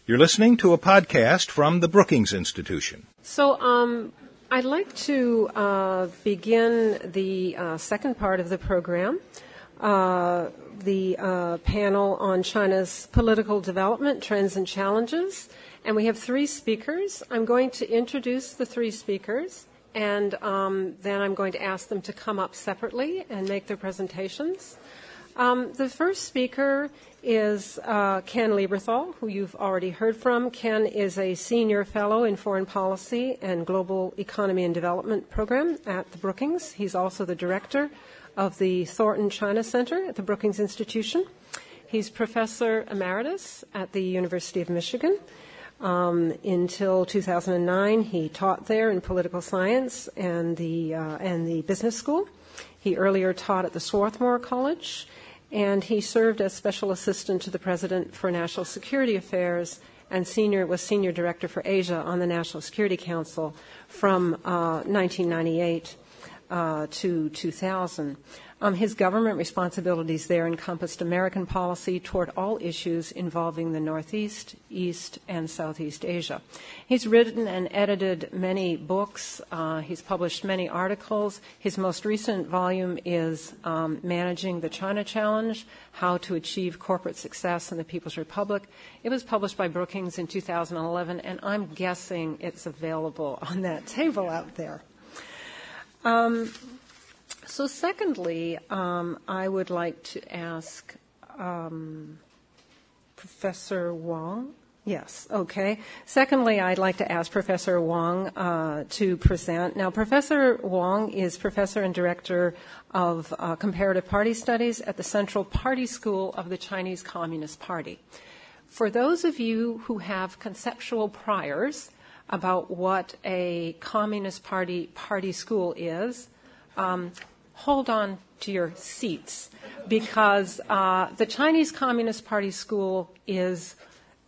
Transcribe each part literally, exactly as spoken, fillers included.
You're listening to a podcast from the Brookings Institution. So um, I'd like to uh, begin the uh, second part of the program, uh, the uh, panel on China's political development, trends and challenges. And we have three speakers. I'm going to introduce the three speakers, and um, then I'm going to ask them to come up separately and make their presentations. Um, the first speaker is uh, Ken Lieberthal, who you've already heard from. Ken is a senior fellow in foreign policy and global economy and development program at the Brookings. He's also the director of the Thornton China Center at the Brookings Institution. He's professor emeritus at the University of Michigan. Um, until two thousand nine, he taught there in political science and the uh, and the business school. He earlier taught at the Swarthmore College, and he served as special assistant to the president for national security affairs and senior was senior director for Asia on the National Security Council from uh, nineteen ninety-eight uh, to two thousand. Um, his government responsibilities there encompassed American policy toward all issues involving the Northeast, East, and Southeast Asia. He's written and edited many books. Uh, he's published many articles. His most recent volume is um, Managing the China Challenge, How to Achieve Corporate Success in the People's Republic. It was published by Brookings in two thousand eleven, and I'm guessing it's available on that table out there. Um, So secondly, um, I would like to ask um, Professor Wang. Yes, okay. Secondly, I'd like to ask Professor Wang uh, to present. Now, Professor Wang is professor and director of uh, comparative party studies at the Central Party School of the Chinese Communist Party. For those of you who have conceptual priors about what a Communist Party party school is, um, hold on to your seats, because uh, the Chinese Communist Party School is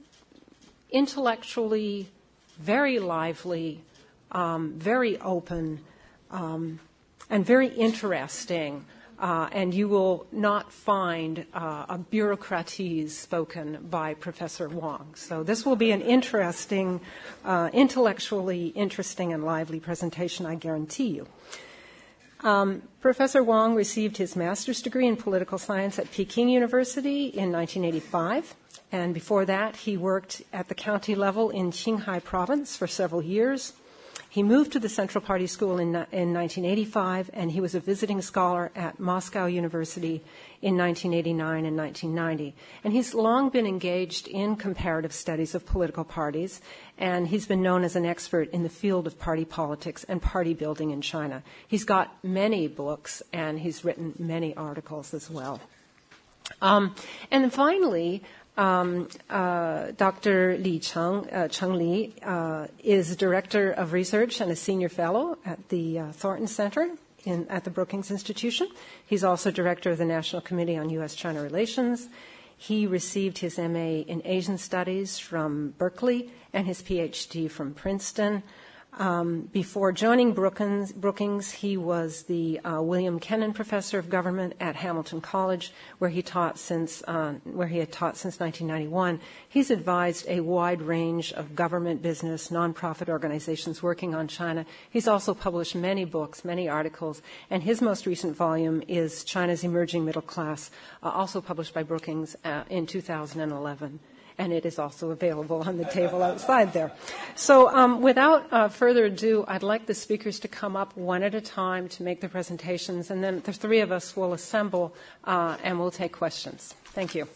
intellectually very lively, um, very open, um, and very interesting, uh, and you will not find uh, a bureaucratese spoken by Professor Wang. So this will be an interesting, uh, intellectually interesting and lively presentation, I guarantee you. Um, Professor Wang received his master's degree in political science at Peking University in nineteen eighty-five, and before that he worked at the county level in Qinghai province for several years. He moved to the Central Party School in, in nineteen eighty-five, and he was a visiting scholar at Moscow University in nineteen eighty-nine and nineteen ninety. And he's long been engaged in comparative studies of political parties, and he's been known as an expert in the field of party politics and party building in China. He's got many books, and he's written many articles as well. Um, and then finally, Um, uh, Doctor Li Cheng, uh, Cheng Li uh, is Director of Research and a Senior Fellow at the uh, Thornton Center in, at the Brookings Institution. He's also Director of the National Committee on U S China Relations. He received his M A in Asian Studies from Berkeley and his P H D from Princeton. Um, before joining Brookings, Brookings, he was the uh, William Kennan Professor of Government at Hamilton College, where he taught since uh, where he had taught since nineteen ninety-one. He's advised a wide range of government, business, nonprofit organizations working on China. He's also published many books, many articles, and his most recent volume is China's Emerging Middle Class, uh, also published by Brookings uh, in two thousand eleven. And it is also available on the table outside there. So um, without uh, further ado, I'd like the speakers to come up one at a time to make their presentations, and then the three of us will assemble uh, and we'll take questions. Thank you.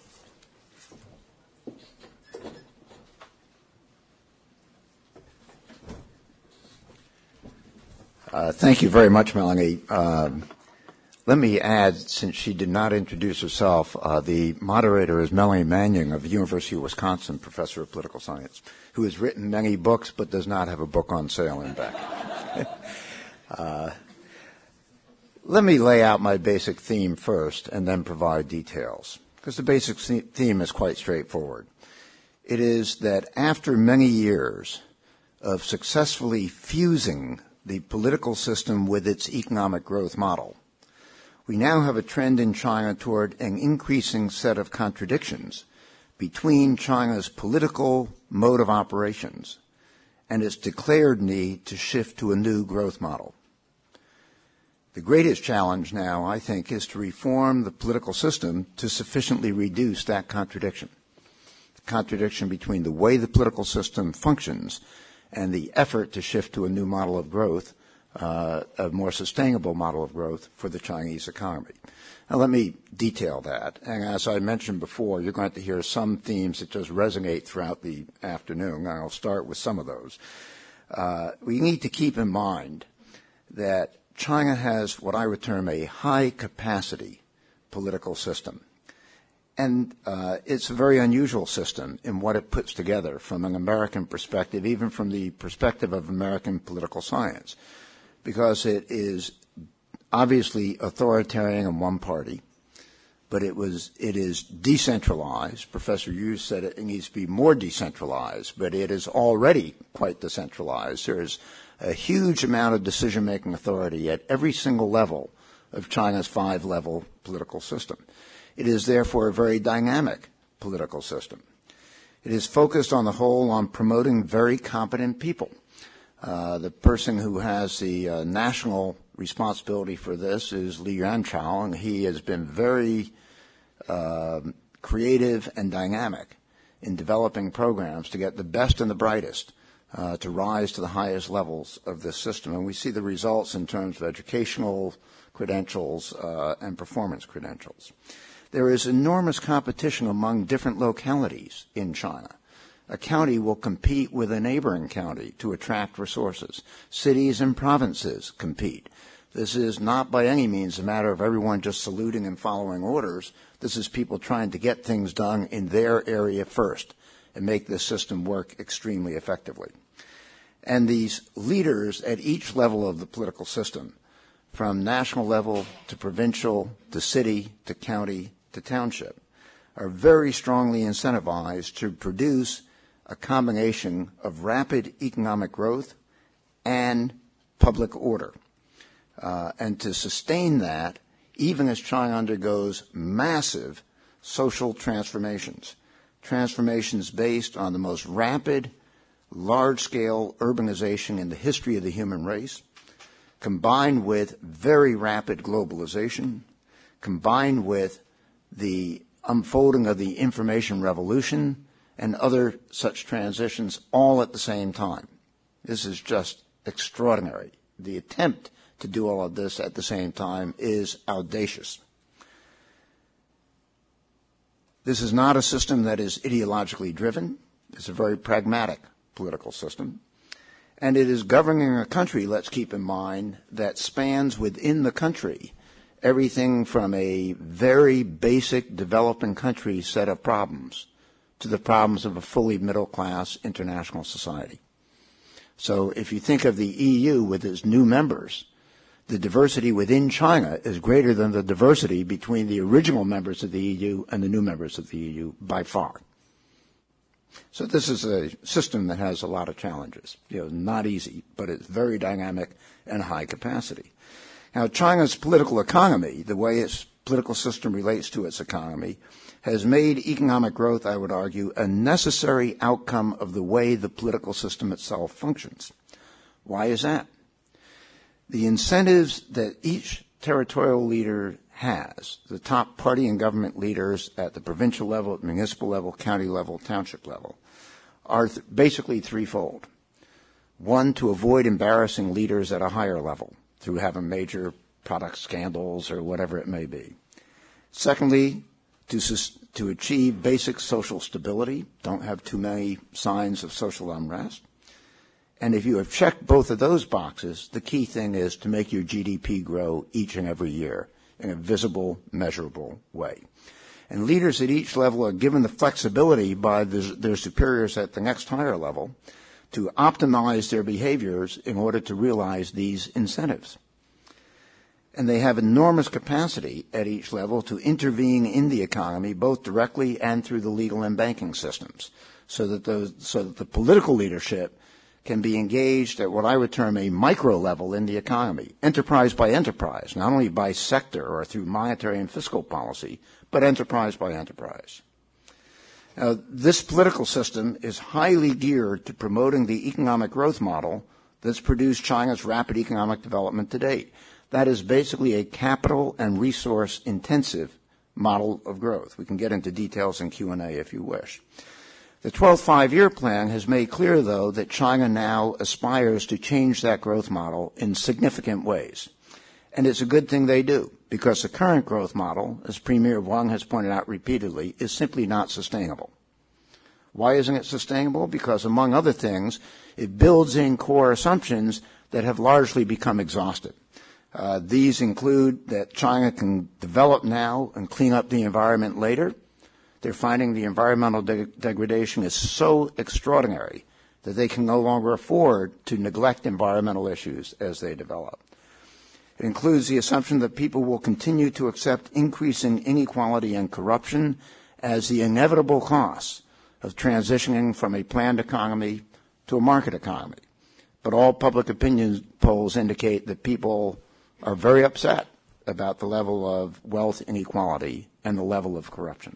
Uh, thank you very much, Melanie. Um, Let me add, since she did not introduce herself, uh, the moderator is Melanie Manning of the University of Wisconsin, professor of political science, who has written many books but does not have a book on sale in back. uh, let me lay out my basic theme first and then provide details, because the basic theme is quite straightforward. It is that after many years of successfully fusing the political system with its economic growth model, we now have a trend in China toward an increasing set of contradictions between China's political mode of operations and its declared need to shift to a new growth model. The greatest challenge now, I think, is to reform the political system to sufficiently reduce that contradiction, the contradiction between the way the political system functions and the effort to shift to a new model of growth, uh, a more sustainable model of growth for the Chinese economy. Now, let me detail that. And as I mentioned before, you're going to hear some themes that just resonate throughout the afternoon, and I'll start with some of those. Uh, we need to keep in mind that China has what I would term a high-capacity political system. And uh, it's a very unusual system in what it puts together from an American perspective, even from the perspective of American political science, because it is obviously authoritarian in one party, but it was it is decentralized. Professor Yu said it needs to be more decentralized, but it is already quite decentralized. There is a huge amount of decision-making authority at every single level of China's five-level political system. It is therefore a very dynamic political system. It is focused on the whole on promoting very competent people. Uh, the person who has the uh, national responsibility for this is Li Yuanchao, and he has been very uh, creative and dynamic in developing programs to get the best and the brightest uh, to rise to the highest levels of this system. And we see the results in terms of educational credentials uh, and performance credentials. There is enormous competition among different localities in China. A county will compete with a neighboring county to attract resources. Cities and provinces compete. This is not by any means a matter of everyone just saluting and following orders. This is people trying to get things done in their area first and make this system work extremely effectively. And these leaders at each level of the political system, from national level to provincial to city to county to township, are very strongly incentivized to produce a combination of rapid economic growth and public order. Uh, and to sustain that, even as China undergoes massive social transformations, transformations based on the most rapid, large-scale urbanization in the history of the human race, combined with very rapid globalization, combined with the unfolding of the information revolution and other such transitions all at the same time. This is just extraordinary. The attempt to do all of this at the same time is audacious. This is not a system that is ideologically driven. It's a very pragmatic political system. And it is governing a country, let's keep in mind, that spans within the country everything from a very basic developing country set of problems to the problems of a fully middle-class international society. So if you think of the E U with its new members, the diversity within China is greater than the diversity between the original members of the E U and the new members of the E U by far. So this is a system that has a lot of challenges. You know, not easy, but it's very dynamic and high capacity. Now, China's political economy, the way its political system relates to its economy, has made economic growth, I would argue, a necessary outcome of the way the political system itself functions. Why is that? The incentives that each territorial leader has, the top party and government leaders at the provincial level, municipal level, county level, township level, are th- basically threefold. One, to avoid embarrassing leaders at a higher level through having major product scandals or whatever it may be. Secondly, to, sus- to achieve basic social stability, don't have too many signs of social unrest. And if you have checked both of those boxes, the key thing is to make your G D P grow each and every year in a visible, measurable way. And leaders at each level are given the flexibility by the, their superiors at the next higher level to optimize their behaviors in order to realize these incentives. And they have enormous capacity at each level to intervene in the economy, both directly and through the legal and banking systems, so that, those, so that the political leadership can be engaged at what I would term a micro level in the economy, enterprise by enterprise, not only by sector or through monetary and fiscal policy, but enterprise by enterprise. Now, this political system is highly geared to promoting the economic growth model that's produced China's rapid economic development to date. That is basically a capital and resource intensive model of growth. We can get into details in Q and A if you wish. The twelfth five-year plan has made clear, though, that China now aspires to change that growth model in significant ways. And it's a good thing they do, because the current growth model, as Premier Wang has pointed out repeatedly, is simply not sustainable. Why isn't it sustainable? Because, among other things, it builds in core assumptions that have largely become exhausted. Uh, these include that China can develop now and clean up the environment later. They're finding the environmental de- degradation is so extraordinary that they can no longer afford to neglect environmental issues as they develop. It includes the assumption that people will continue to accept increasing inequality and corruption as the inevitable costs of transitioning from a planned economy to a market economy. But all public opinion polls indicate that people are very upset about the level of wealth inequality and the level of corruption.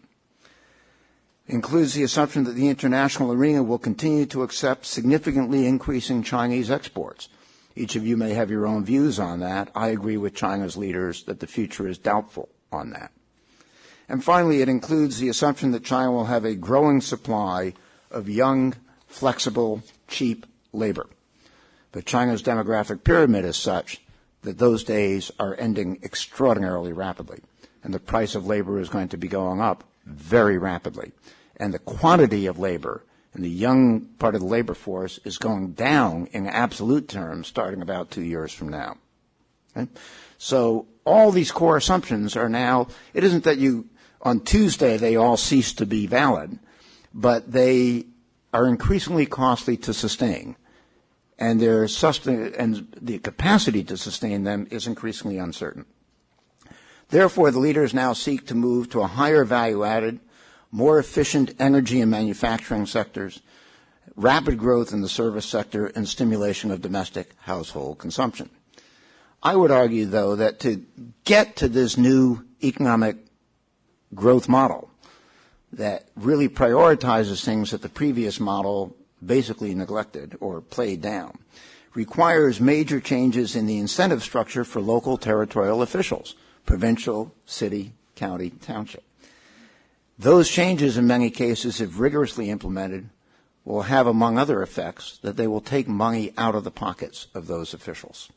It includes the assumption that the international arena will continue to accept significantly increasing Chinese exports. Each of you may have your own views on that. I agree with China's leaders that the future is doubtful on that. And finally, it includes the assumption that China will have a growing supply of young, flexible, cheap labor. But China's demographic pyramid is such that those days are ending extraordinarily rapidly, and the price of labor is going to be going up very rapidly. And the quantity of labor in the young part of the labor force is going down in absolute terms starting about two years from now. Okay? So all these core assumptions are now, it isn't that you, on Tuesday, they all cease to be valid, but they are increasingly costly to sustain. And their sustain, and the capacity to sustain them is increasingly uncertain. Therefore, the leaders now seek to move to a higher value-added, more efficient energy and manufacturing sectors, rapid growth in the service sector, and stimulation of domestic household consumption. I would argue, though, that to get to this new economic growth model that really prioritizes things that the previous model basically neglected or played down, requires major changes in the incentive structure for local territorial officials, provincial, city, county, township. Those changes, in many cases, if rigorously implemented, will have, among other effects, that they will take money out of the pockets of those officials.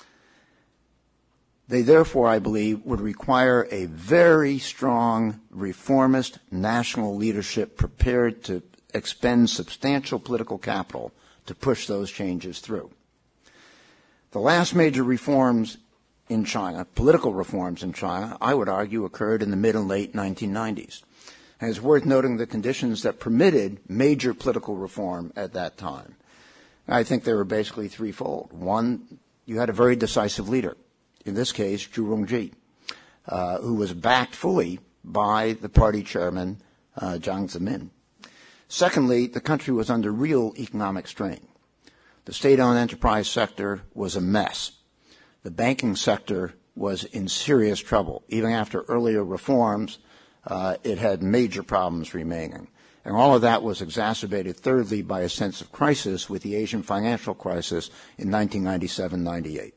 They therefore, I believe, would require a very strong reformist national leadership prepared to expend substantial political capital to push those changes through. The last major reforms in China, political reforms in China, I would argue occurred in the mid and late nineteen nineties. And it's worth noting the conditions that permitted major political reform at that time. I think they were basically threefold. One, you had a very decisive leader, in this case, Zhu Rongji, uh, who was backed fully by the party chairman, uh, Jiang Zemin. Secondly, the country was under real economic strain. The state-owned enterprise sector was a mess. The banking sector was in serious trouble. Even after earlier reforms, uh, it had major problems remaining. And all of that was exacerbated, thirdly, by a sense of crisis with the Asian financial crisis in nineteen ninety-seven ninety-eight.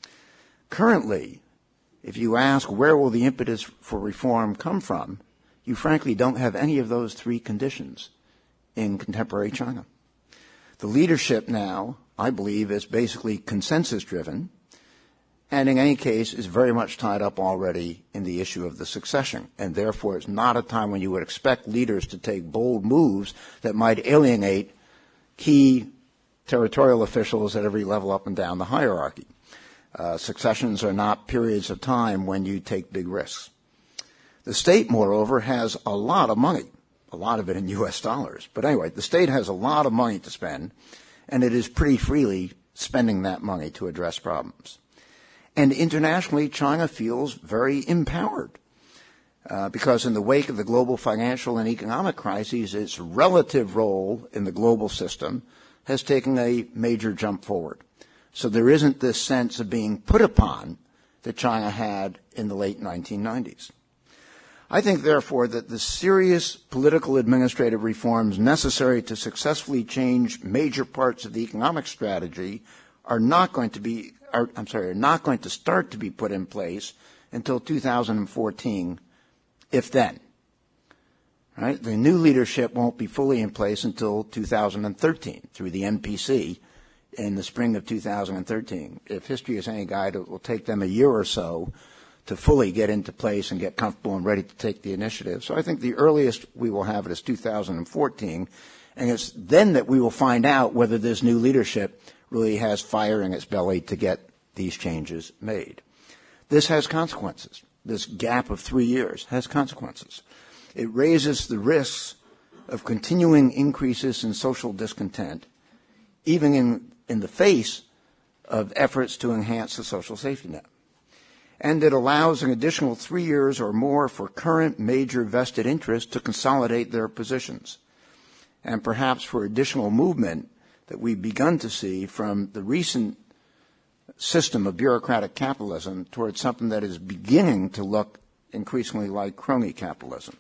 Currently, if you ask where will the impetus for reform come from, you frankly don't have any of those three conditions in contemporary China. The leadership now, I believe, is basically consensus-driven, and in any case is very much tied up already in the issue of the succession, and therefore it's not a time when you would expect leaders to take bold moves that might alienate key territorial officials at every level up and down the hierarchy. Uh, successions are not periods of time when you take big risks. The state, moreover, has a lot of money, a lot of it in U S dollars. But anyway, the state has a lot of money to spend, and it is pretty freely spending that money to address problems. And internationally, China feels very empowered uh, because in the wake of the global financial and economic crises, its relative role in the global system has taken a major jump forward. So there isn't this sense of being put upon that China had in the late nineteen nineties. I think, therefore, that the serious political administrative reforms necessary to successfully change major parts of the economic strategy are not going to be, are, I'm sorry, are not going to start to be put in place until two thousand fourteen, if then. Right? The new leadership won't be fully in place until two thousand thirteen through the M P C in the spring of two thousand thirteen. If history is any guide, it will take them a year or so to fully get into place and get comfortable and ready to take the initiative. So I think the earliest we will have it is two thousand fourteen, and it's then that we will find out whether this new leadership really has fire in its belly to get these changes made. This has consequences. This gap of three years has consequences. It raises the risks of continuing increases in social discontent, even in, in the face of efforts to enhance the social safety net. And it allows an additional three years or more for current major vested interests to consolidate their positions, and perhaps for additional movement that we've begun to see from the recent system of bureaucratic capitalism towards something that is beginning to look increasingly like crony capitalism.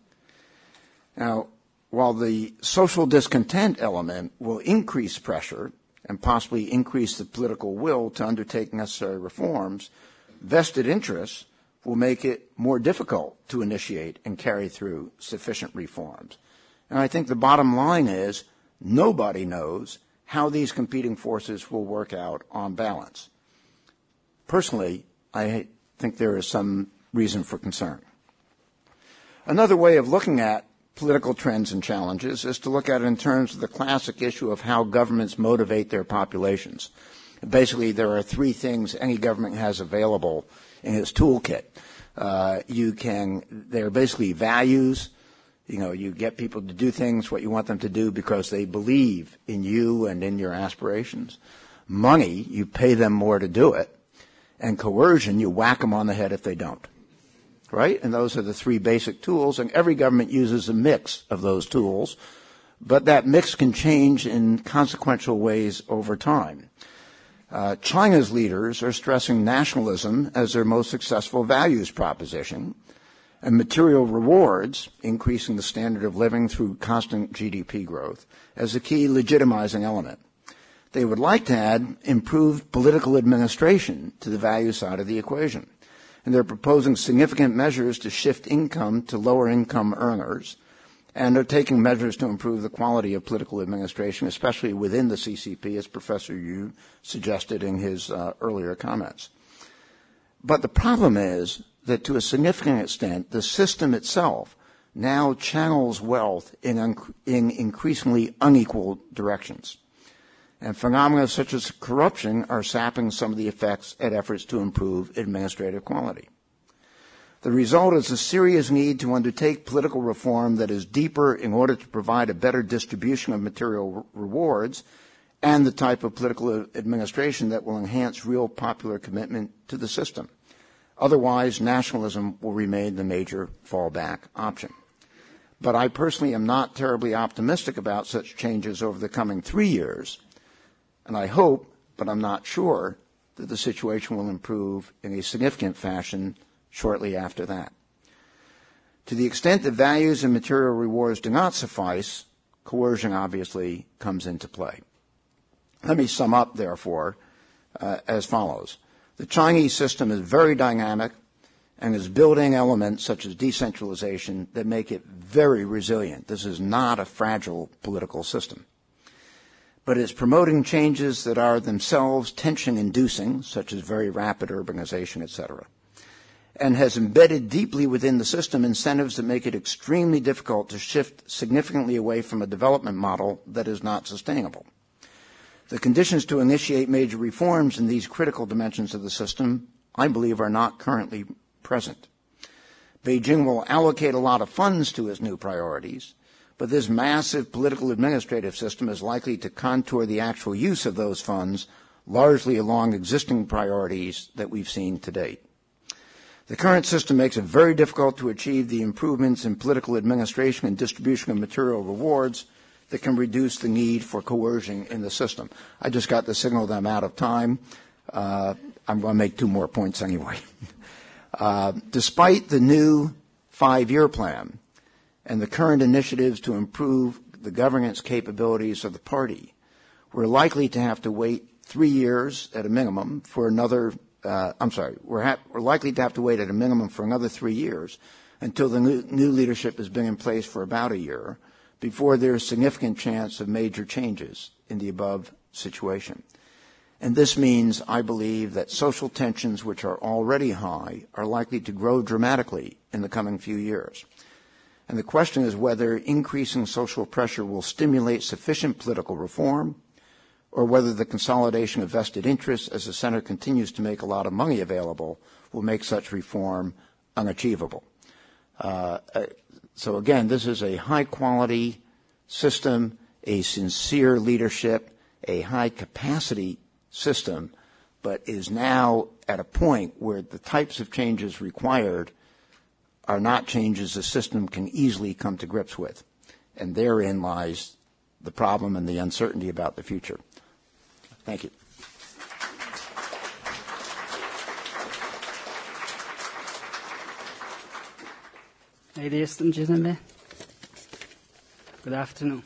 Now, while the social discontent element will increase pressure and possibly increase the political will to undertake necessary reforms, vested interests will make it more difficult to initiate and carry through sufficient reforms. And I think the bottom line is nobody knows how these competing forces will work out on balance. Personally, I think there is some reason for concern. Another way of looking at political trends and challenges is to look at it in terms of the classic issue of how governments motivate their populations. Basically, there are three things any government has available in its toolkit. Uh, you can, they're basically values. You know, you get people to do things what you want them to do because they believe in you and in your aspirations. Money, you pay them more to do it. And coercion, you whack them on the head if they don't. Right? And those are the three basic tools, and every government uses a mix of those tools, but that mix can change in consequential ways over time. Uh, China's leaders are stressing nationalism as their most successful values proposition, and material rewards, increasing the standard of living through constant G D P growth, as a key legitimizing element. They would like to add improved political administration to the value side of the equation. And they're proposing significant measures to shift income to lower-income earners, and are taking measures to improve the quality of political administration, especially within the C C P, as Professor Yu suggested in his uh, earlier comments. But the problem is that to a significant extent, the system itself now channels wealth in, un- in increasingly unequal directions. And phenomena such as corruption are sapping some of the effects at efforts to improve administrative quality. The result is a serious need to undertake political reform that is deeper in order to provide a better distribution of material re- rewards and the type of political administration that will enhance real popular commitment to the system. Otherwise, nationalism will remain the major fallback option. But I personally am not terribly optimistic about such changes over the coming three years. And I hope, but I'm not sure, that the situation will improve in a significant fashion shortly after that. To the extent that values and material rewards do not suffice, coercion obviously comes into play. Let me sum up, therefore, uh, as follows. The Chinese system is very dynamic and is building elements such as decentralization that make it very resilient. This is not a fragile political system. But it's promoting changes that are themselves tension-inducing, such as very rapid urbanization, et cetera, and has embedded deeply within the system incentives that make it extremely difficult to shift significantly away from a development model that is not sustainable. The conditions to initiate major reforms in these critical dimensions of the system, I believe, are not currently present. Beijing will allocate a lot of funds to its new priorities, but this massive political administrative system is likely to contour the actual use of those funds largely along existing priorities that we've seen to date. The current system makes it very difficult to achieve the improvements in political administration and distribution of material rewards that can reduce the need for coercion in the system. I just got the signal that I'm out of time. Uh, I'm going to make two more points anyway. Uh, despite the new five-year plan and the current initiatives to improve the governance capabilities of the party, we're likely to have to wait three years at a minimum for another, uh, I'm sorry, we're, ha- we're likely to have to wait at a minimum for another three years until the new, new leadership has been in place for about a year before there's significant chance of major changes in the above situation. And this means, I believe, that social tensions, which are already high, are likely to grow dramatically in the coming few years. And the question is whether increasing social pressure will stimulate sufficient political reform, or whether the consolidation of vested interests as the center continues to make a lot of money available will make such reform unachievable. Uh, so again, this is a high-quality system, a sincere leadership, a high-capacity system, but is now at a point where the types of changes required are not changes the system can easily come to grips with. And therein lies the problem and the uncertainty about the future. Thank you. Ladies and gentlemen, good afternoon.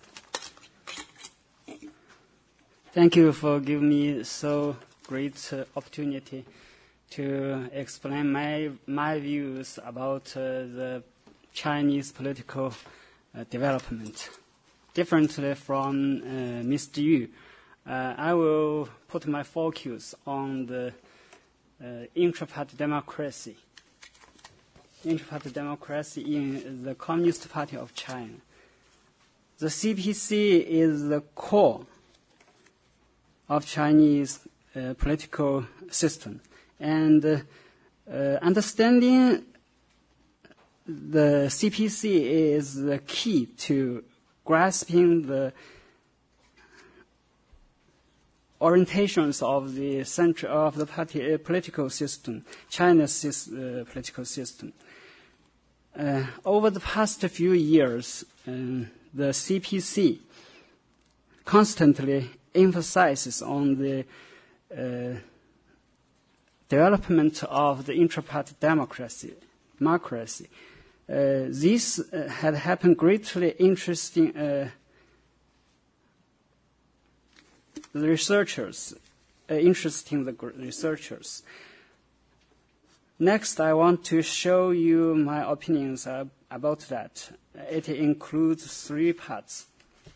Thank you for giving me so great uh, opportunity to explain my my views about uh, the Chinese political uh, development. Differently from uh, Mister Yu, uh, I will put my focus on the uh, intra-party democracy. Intra-party democracy in the Communist Party of China. The C P C is the core of Chinese uh, political system, and uh, uh, understanding the C P C is the key to grasping the orientations of the center of the party uh, political system, China's uh, political system. Uh, over the past few years, um, the C P C constantly emphasizes on the uh, development of the intra-party democracy. democracy. Uh, this uh, had happened greatly interesting uh, the researchers, uh, interesting the researchers. Next, I want to show you my opinions uh, about that. It includes three parts.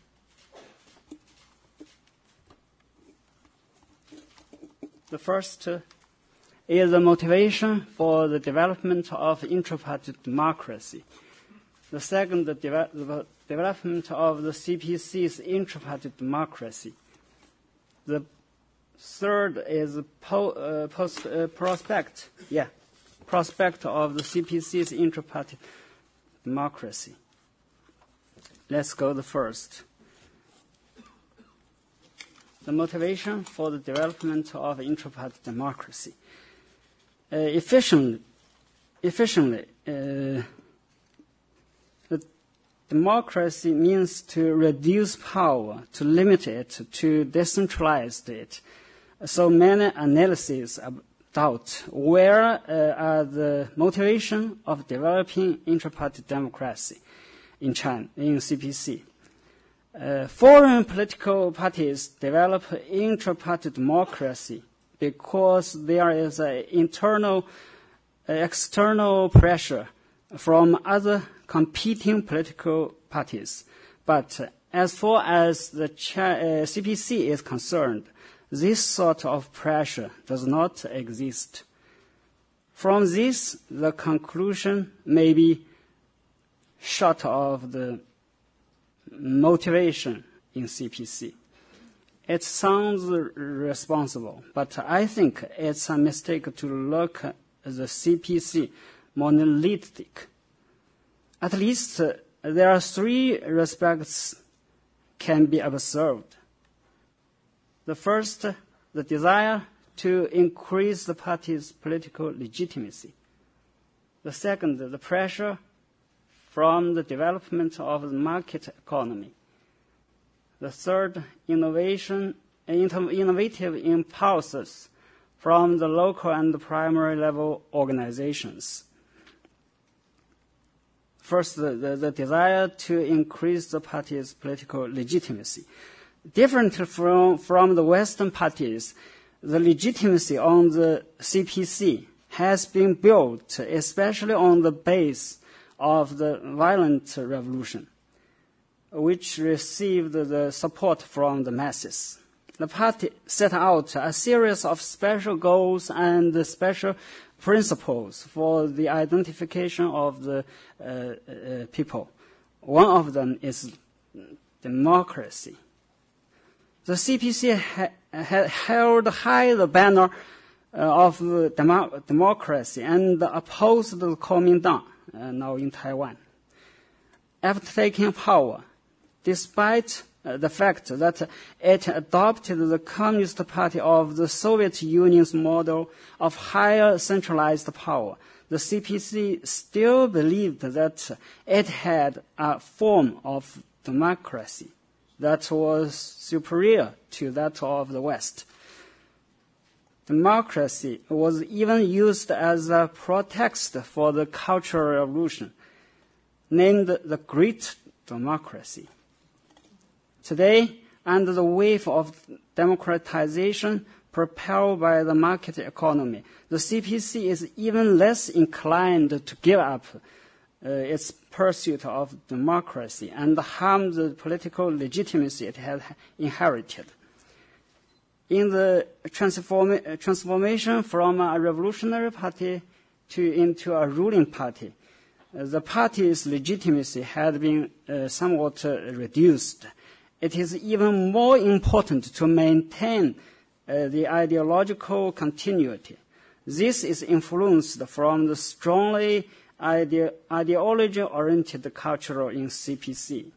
The first uh, is the motivation for the development of intra-party democracy. The second, the, de- the development of the C P C's intra-party democracy. The third is po- uh, post, uh, prospect, yeah, prospect of the C P C's intra-party democracy. Let's go the first. The motivation for the development of intra-party democracy. Uh, efficiently, efficiently, uh, the democracy means to reduce power, to limit it, to decentralize it. So many analyses about where uh, are the motivation of developing intra-party democracy in China, in C P C. Uh, foreign political parties develop intra-party democracy because there is an internal, uh, external pressure from other competing political parties. But uh, as far as the Ch- uh, C P C is concerned, this sort of pressure does not exist. From this, the conclusion may be short of the motivation in C P C. It sounds responsible, but I think it's a mistake to look at the C P C monolithic. At least uh, there are three aspects can be observed. The first, the desire to increase the party's political legitimacy. The second, the pressure from the development of the market economy. The third, innovation, innovative impulses from the local and primary level organizations. First, the, the, the desire to increase the party's political legitimacy. Differently from, from the Western parties, the legitimacy on the C P C has been built especially on the base of the violent revolution, which received the support from the masses. The party set out a series of special goals and special principles for the identification of the uh, uh, people. One of them is democracy. The C P C ha- ha- held high the banner uh, of the demo- democracy and opposed the Kuomintang, uh, now in Taiwan. After taking power, despite uh, the fact that it adopted the Communist Party of the Soviet Union's model of higher centralized power, the C P C still believed that it had a form of democracy that was superior to that of the West. Democracy was even used as a pretext for the Cultural Revolution, named the Great Democracy. Today, under the wave of democratization propelled by the market economy, the C P C is even less inclined to give up uh, its pursuit of democracy and harm the political legitimacy it had inherited. In the transform- transformation from a revolutionary party to into a ruling party, uh, the party's legitimacy had been uh, somewhat uh, reduced. It is even more important to maintain uh, the ideological continuity. This is influenced from the strongly ide- ideology-oriented culture in C P C.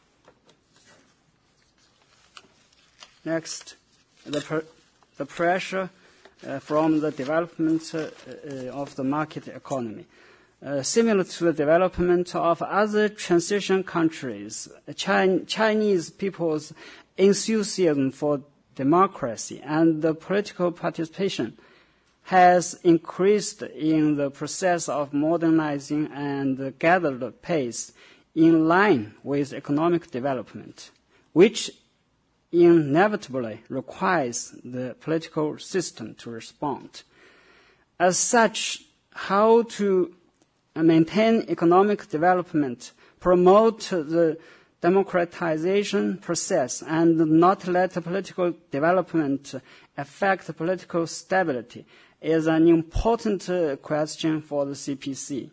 Next, the, pr- the pressure uh, from the development uh, uh, of the market economy. Uh, similar to the development of other transition countries, Chin- Chinese people's enthusiasm for democracy and the political participation has increased in the process of modernizing and gathered pace in line with economic development, which inevitably requires the political system to respond. As such, how to maintain economic development, promote the democratization process, and not let political development affect political stability is an important uh, question for the C P C.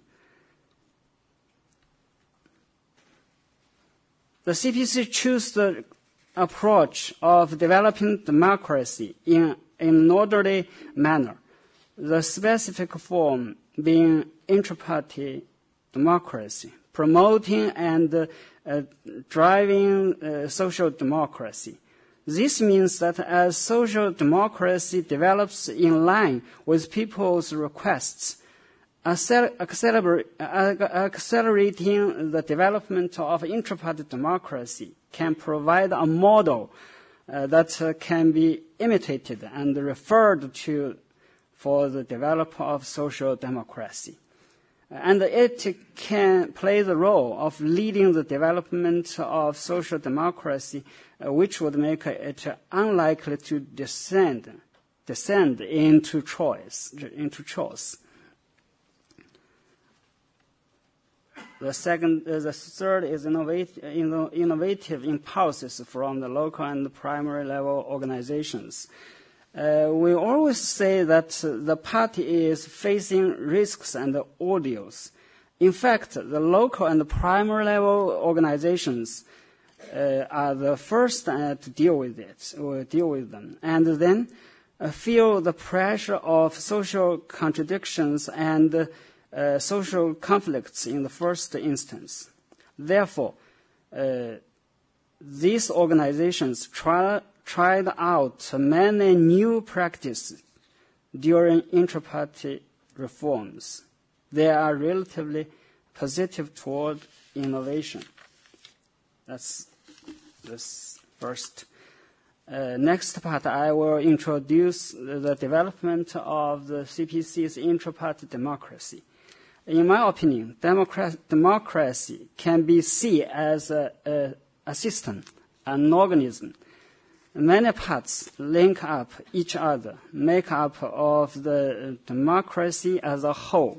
The C P C chose the approach of developing democracy in, in an orderly manner, the specific form being intra-party democracy, promoting and uh, uh, driving uh, social democracy. This means that as social democracy develops in line with people's requests, acceler- accelerating the development of intra-party democracy can provide a model uh, that uh, can be imitated and referred to for the development of social democracy. And it can play the role of leading the development of social democracy, uh, which would make it unlikely to descend, descend into choice, into choice. The second, uh, the third is innovative, innovative impulses from the local and primary level organizations. Uh, we always say that uh, the party is facing risks and ordeals. In fact, the local and primary level organizations uh, are the first uh, to deal with it, or deal with them, and then uh, feel the pressure of social contradictions and uh, social conflicts in the first instance. Therefore, uh, these organizations try tried out many new practices during intra-party reforms. They are relatively positive toward innovation. That's this first. Uh, next part, I will introduce the development of the C P C's intra-party democracy. In my opinion, democra- democracy can be seen as a, a, a system, an organism. Many parts link up each other, make up of the democracy as a whole.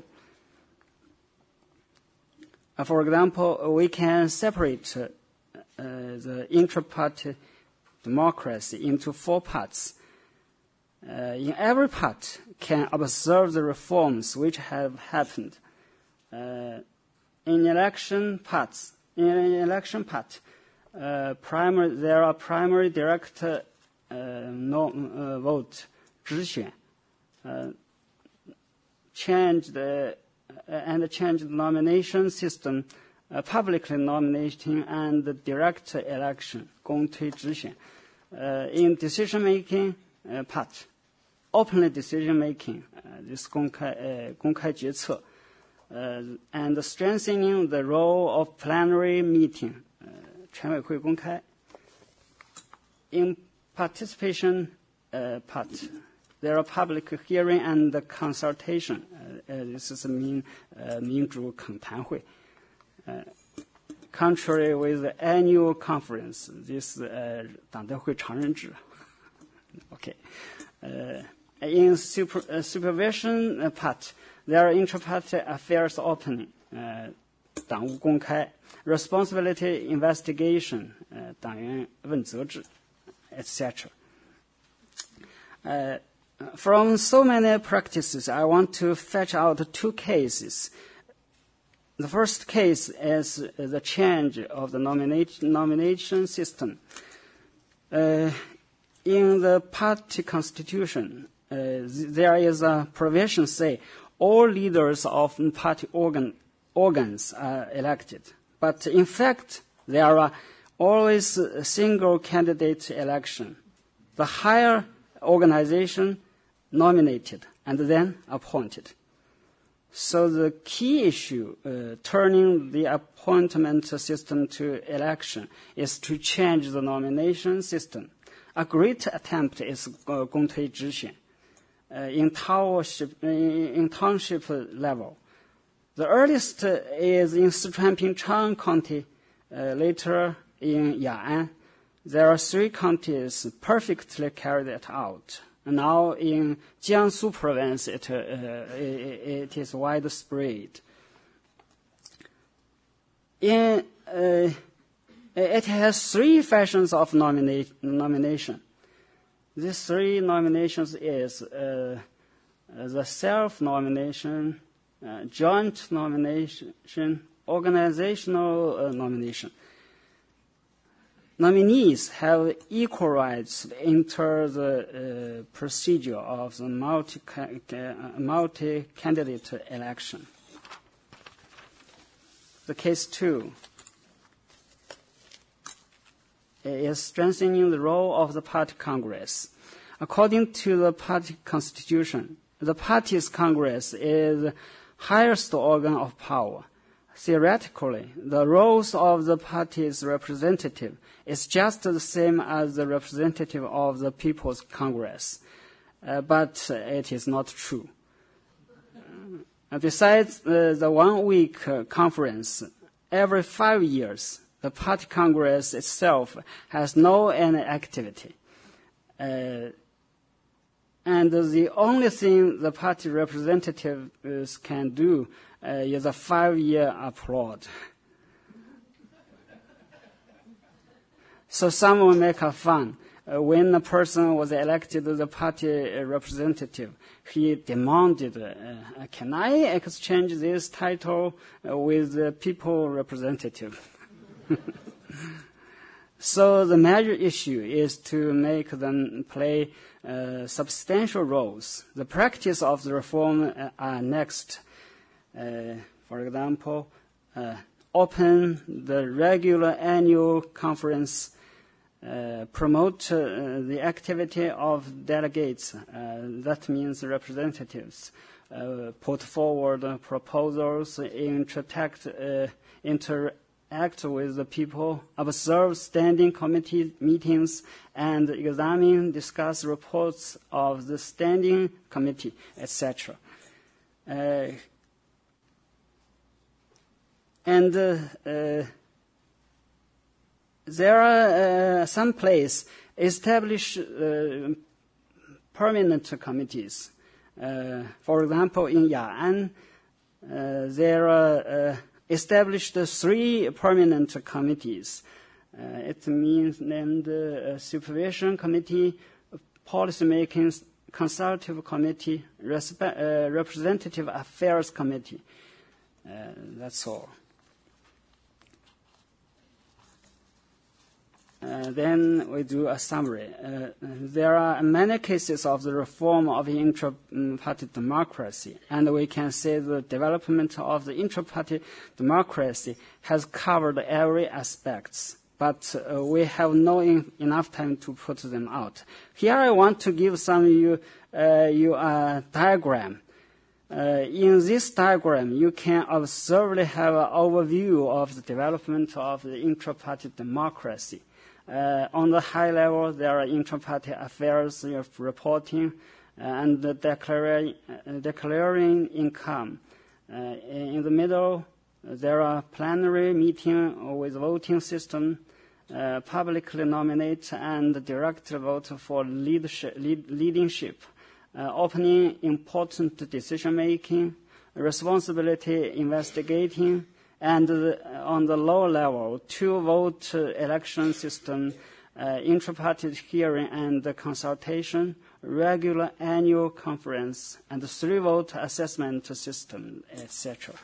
Uh, for example, we can separate uh, the intra-party democracy into four parts. Uh, in every part can observe the reforms which have happened. Uh, in election parts, in an election part, uh, primary, there are primary direct uh, no, uh, vote, 直选, uh, change the uh, and change the nomination system, uh, publicly nominating and the direct election, 公推直选. Uh, in decision making uh, part, openly decision making, uh, this 公开, uh, 公开决策. Uh, and strengthening the role of plenary meeting, uh, 全委会公开. In participation uh, part, there are public hearing and consultation. Uh, uh, this is a mean, uh, 民主恳谈会. Uh, contrary with the annual conference, this uh, 党代会常任制. Okay. Uh, in super, uh, supervision uh, part, there are intra-party affairs opening, uh, 党务公开, responsibility investigation, uh, 党员问责制, et cetera. Uh, from so many practices, I want to fetch out two cases. The first case is the change of the nomination, nomination system. Uh, in the party constitution, uh, there is a provision say all leaders of party organ, organs are elected. But in fact, there are always a single candidate election. The higher organization nominated and then appointed. So the key issue, uh, turning the appointment system to election, is to change the nomination system. A great attempt is uh, 公推直选. Uh, in township, in township level. The earliest uh, is in Sichuan Pingchang County, uh, later in Ya'an. There are three counties perfectly carried it out. And now in Jiangsu province, it, uh, it, it is widespread. In, uh, it has three fashions of nomina- nomination. These three nominations is uh, the self-nomination, uh, joint nomination, organizational uh, nomination. Nominees have equal rights to enter the uh, procedure of the multi, uh, multi-candidate election. The case two is strengthening the role of the party congress. According to the party constitution, the party's congress is the highest organ of power. Theoretically, the roles of the party's representative is just the same as the representative of the People's Congress, uh, but it is not true. Uh, besides uh, the one-week uh, conference, every five years, the party congress itself has no any activity. Uh, and the only thing the party representatives can do uh, is a five-year applaud. So some will make a fun. Uh, when a person was elected the party uh, representative, he demanded, uh, can I exchange this title uh, with the people representative? So the major issue is to make them play uh, substantial roles. The practice of the reform uh, are next. Uh, for example, uh, open the regular annual conference, uh, promote uh, the activity of delegates, uh, that means representatives, uh, put forward uh, proposals, interact, uh, interact with the people, observe standing committee meetings, and examine, discuss reports of the standing committee, et cetera. Uh, and uh, uh, there are uh, some places established uh, permanent committees. Uh, for example, in Ya'an, uh, there are uh, established three permanent committees. Uh, it means named uh, Supervision Committee, Policy Making Consultative Committee, Respe- uh, Representative Affairs Committee. Uh, that's all. Uh, then we do a summary. Uh, there are many cases of the reform of intra-party democracy, and we can say the development of the intra-party democracy has covered every aspect, but uh, we have no in, enough time to put them out. Here I want to give some you, uh, you a diagram. Uh, in this diagram, you can observably have an overview of the development of the intra-party democracy. Uh, on the high level, there are intra-party affairs reporting uh, and the declaring, uh, declaring income. Uh, in the middle, there are plenary meeting with voting system, uh, publicly nominate and direct vote for leadership, lead, leadership, uh, opening important decision-making, responsibility investigating, and uh, on the lower level, two-vote uh, election system, uh, intra-party hearing and uh, consultation, regular annual conference, and three-vote assessment system, et cetera.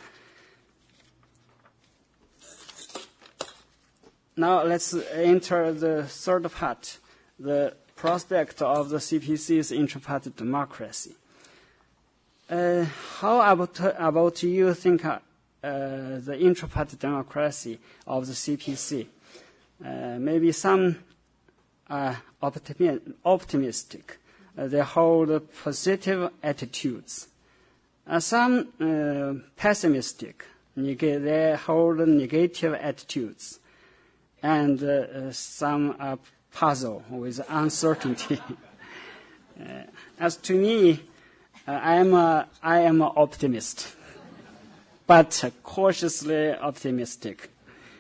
Now let's enter the third part, the prospect of the C P C's intra-party democracy. Uh, how about, about you think uh, Uh, the intra-party democracy of the C P C? Uh, maybe some are optimi- optimistic. Uh, they hold positive attitudes. Uh, some uh, pessimistic. Neg- they hold negative attitudes. And uh, some are puzzled with uncertainty. uh, as to me, uh, I am a, I am an optimist, but cautiously optimistic.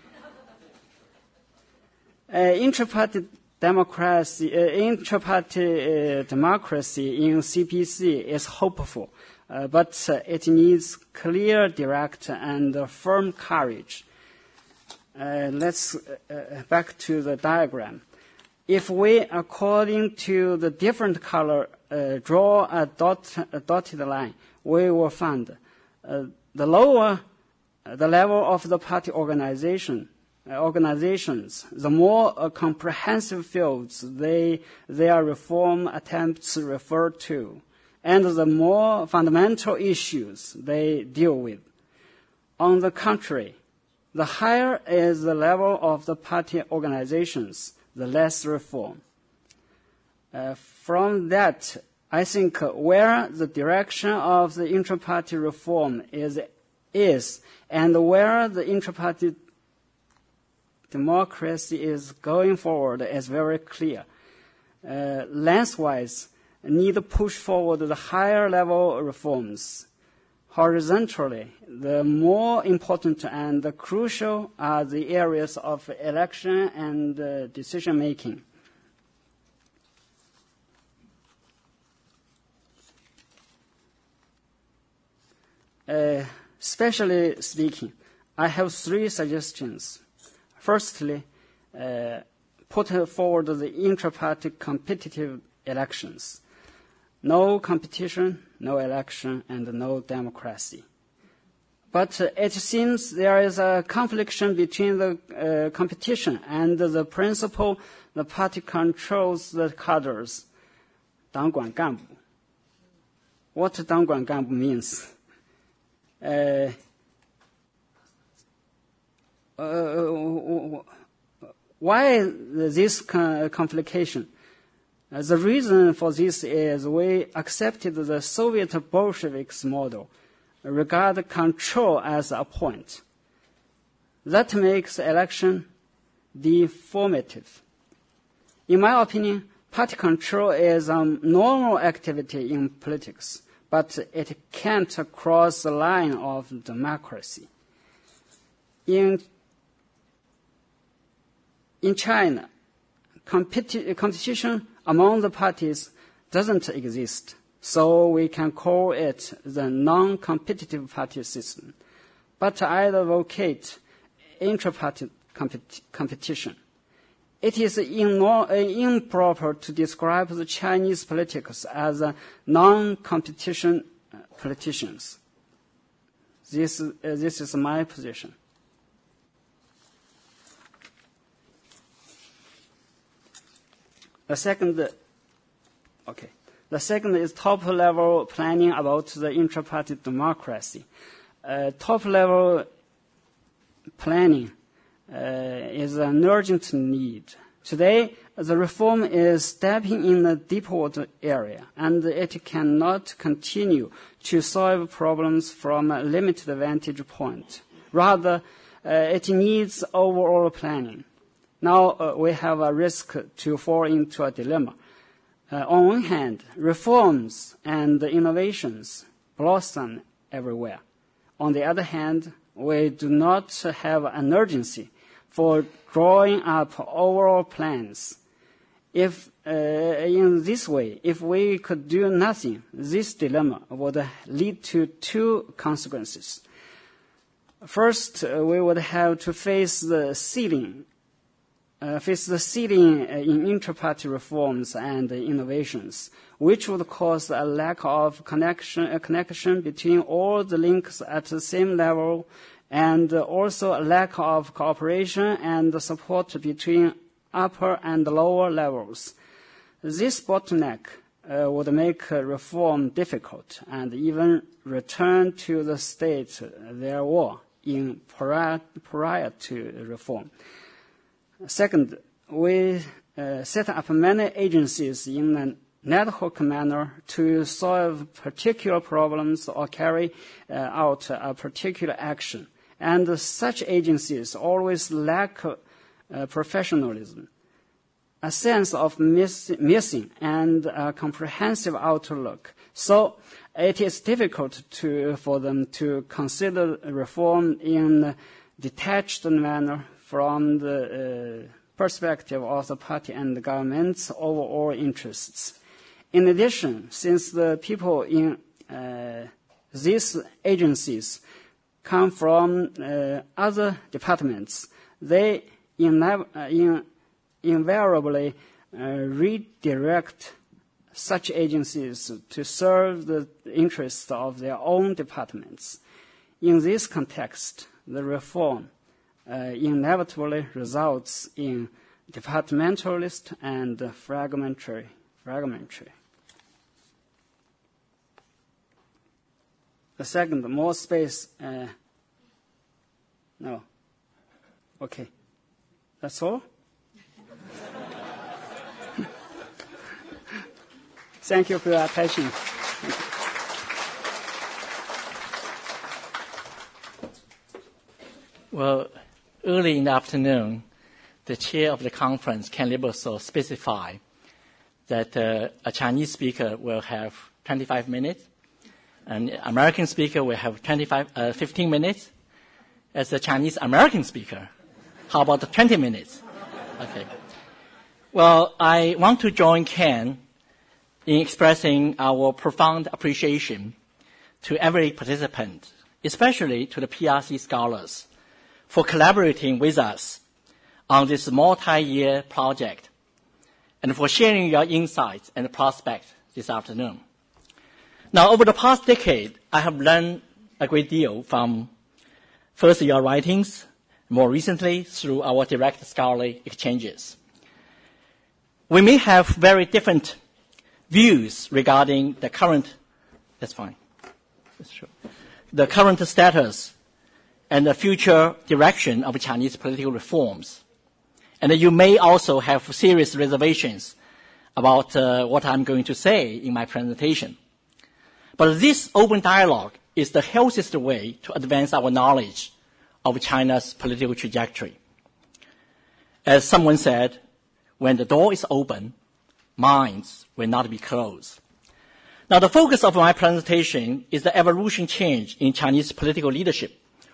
Uh, intra-party democracy, uh, intra-party uh, democracy in C P C is hopeful, uh, but uh, it needs clear, direct, and uh, firm courage. Uh, let's uh, back to the diagram. If we, according to the different color, uh, draw a, dot, a dotted line, we will find uh, the lower uh, the level of the party organization, uh, organizations, the more uh, comprehensive fields they, their reform attempts refer to, and the more fundamental issues they deal with. On the contrary, the higher is the level of the party organizations, the less reform. Uh, from that, I think where the direction of the intra-party reform is, is and where the intra-party democracy is going forward is very clear. Uh, lengthwise, need to push forward the higher level reforms. Horizontally, the more important and the crucial are the areas of election and uh, decision making. Uh, specially speaking, I have three suggestions. Firstly, uh, put forward the intra-party competitive elections. No competition, no election, and no democracy. But uh, it seems there is a conflict between the uh, competition and the principle the party controls the cadres. 党管干部. What 党管干部 means? Uh, uh, why this complication? Uh, the reason for this is we accepted the Soviet Bolsheviks model, regard control as a point. That makes election deformative. In my opinion, party control is a normal activity in politics, but it can't cross the line of democracy. in in China, competi- competition among the parties doesn't exist, so we can call it the non-competitive party system. But I advocate intra-party compet- competition. It is inno- improper to describe the Chinese politics as a non-competition uh, politicians. This, uh, this is my position. The second, okay. The second is top-level planning about the intra-party democracy. Uh, top-level planning uh, is an urgent need. Today, the reform is stepping in a deep-water area, and it cannot continue to solve problems from a limited vantage point. Rather, uh, it needs overall planning. Now uh, we have a risk to fall into a dilemma. Uh, on one hand, reforms and innovations blossom everywhere. On the other hand, we do not have an urgency for drawing up overall plans. If uh, in this way, if we could do nothing, this dilemma would lead to two consequences. First, uh, we would have to face the ceiling Uh, face the ceiling uh, in intra-party reforms and uh, innovations, which would cause a lack of connection, a connection between all the links at the same level, and uh, also a lack of cooperation and support between upper and lower levels. This bottleneck uh, would make uh, reform difficult and even return to the state there were in prior, prior to reform. Second, we uh, set up many agencies in a network manner to solve particular problems or carry uh, out a particular action. And such agencies always lack uh, professionalism, a sense of miss- missing, and a comprehensive outlook. So it is difficult to, for them to consider reform in a detached manner from the uh, perspective of the party and the government's overall interests. In addition, since the people in uh, these agencies come from uh, other departments, they inev- uh, in, invariably uh, redirect such agencies to serve the interests of their own departments. In this context, the reform Uh, inevitably results in departmentalist and uh, fragmentary. fragmentary. The second, more space. Uh, no. Okay. That's all? Thank you for your attention. Well, early in the afternoon, the chair of the conference, Ken Liboso, specified that uh, a Chinese speaker will have twenty-five minutes, and an American speaker will have twenty-five, uh, fifteen minutes. As a Chinese American speaker, how about the twenty minutes? Okay. Well, I want to join Ken in expressing our profound appreciation to every participant, especially to the P R C scholars, for collaborating with us on this multi-year project and for sharing your insights and prospects this afternoon. Now, over the past decade, I have learned a great deal from first your writings, more recently through our direct scholarly exchanges. We may have very different views regarding the current, that's fine, that's true, the current status and the future direction of Chinese political reforms. And you may also have serious reservations about uh, what I'm going to say in my presentation. But this open dialogue is the healthiest way to advance our knowledge of China's political trajectory. As someone said, when the door is open, minds will not be closed. Now, the focus of my presentation is the evolution change in Chinese political leadership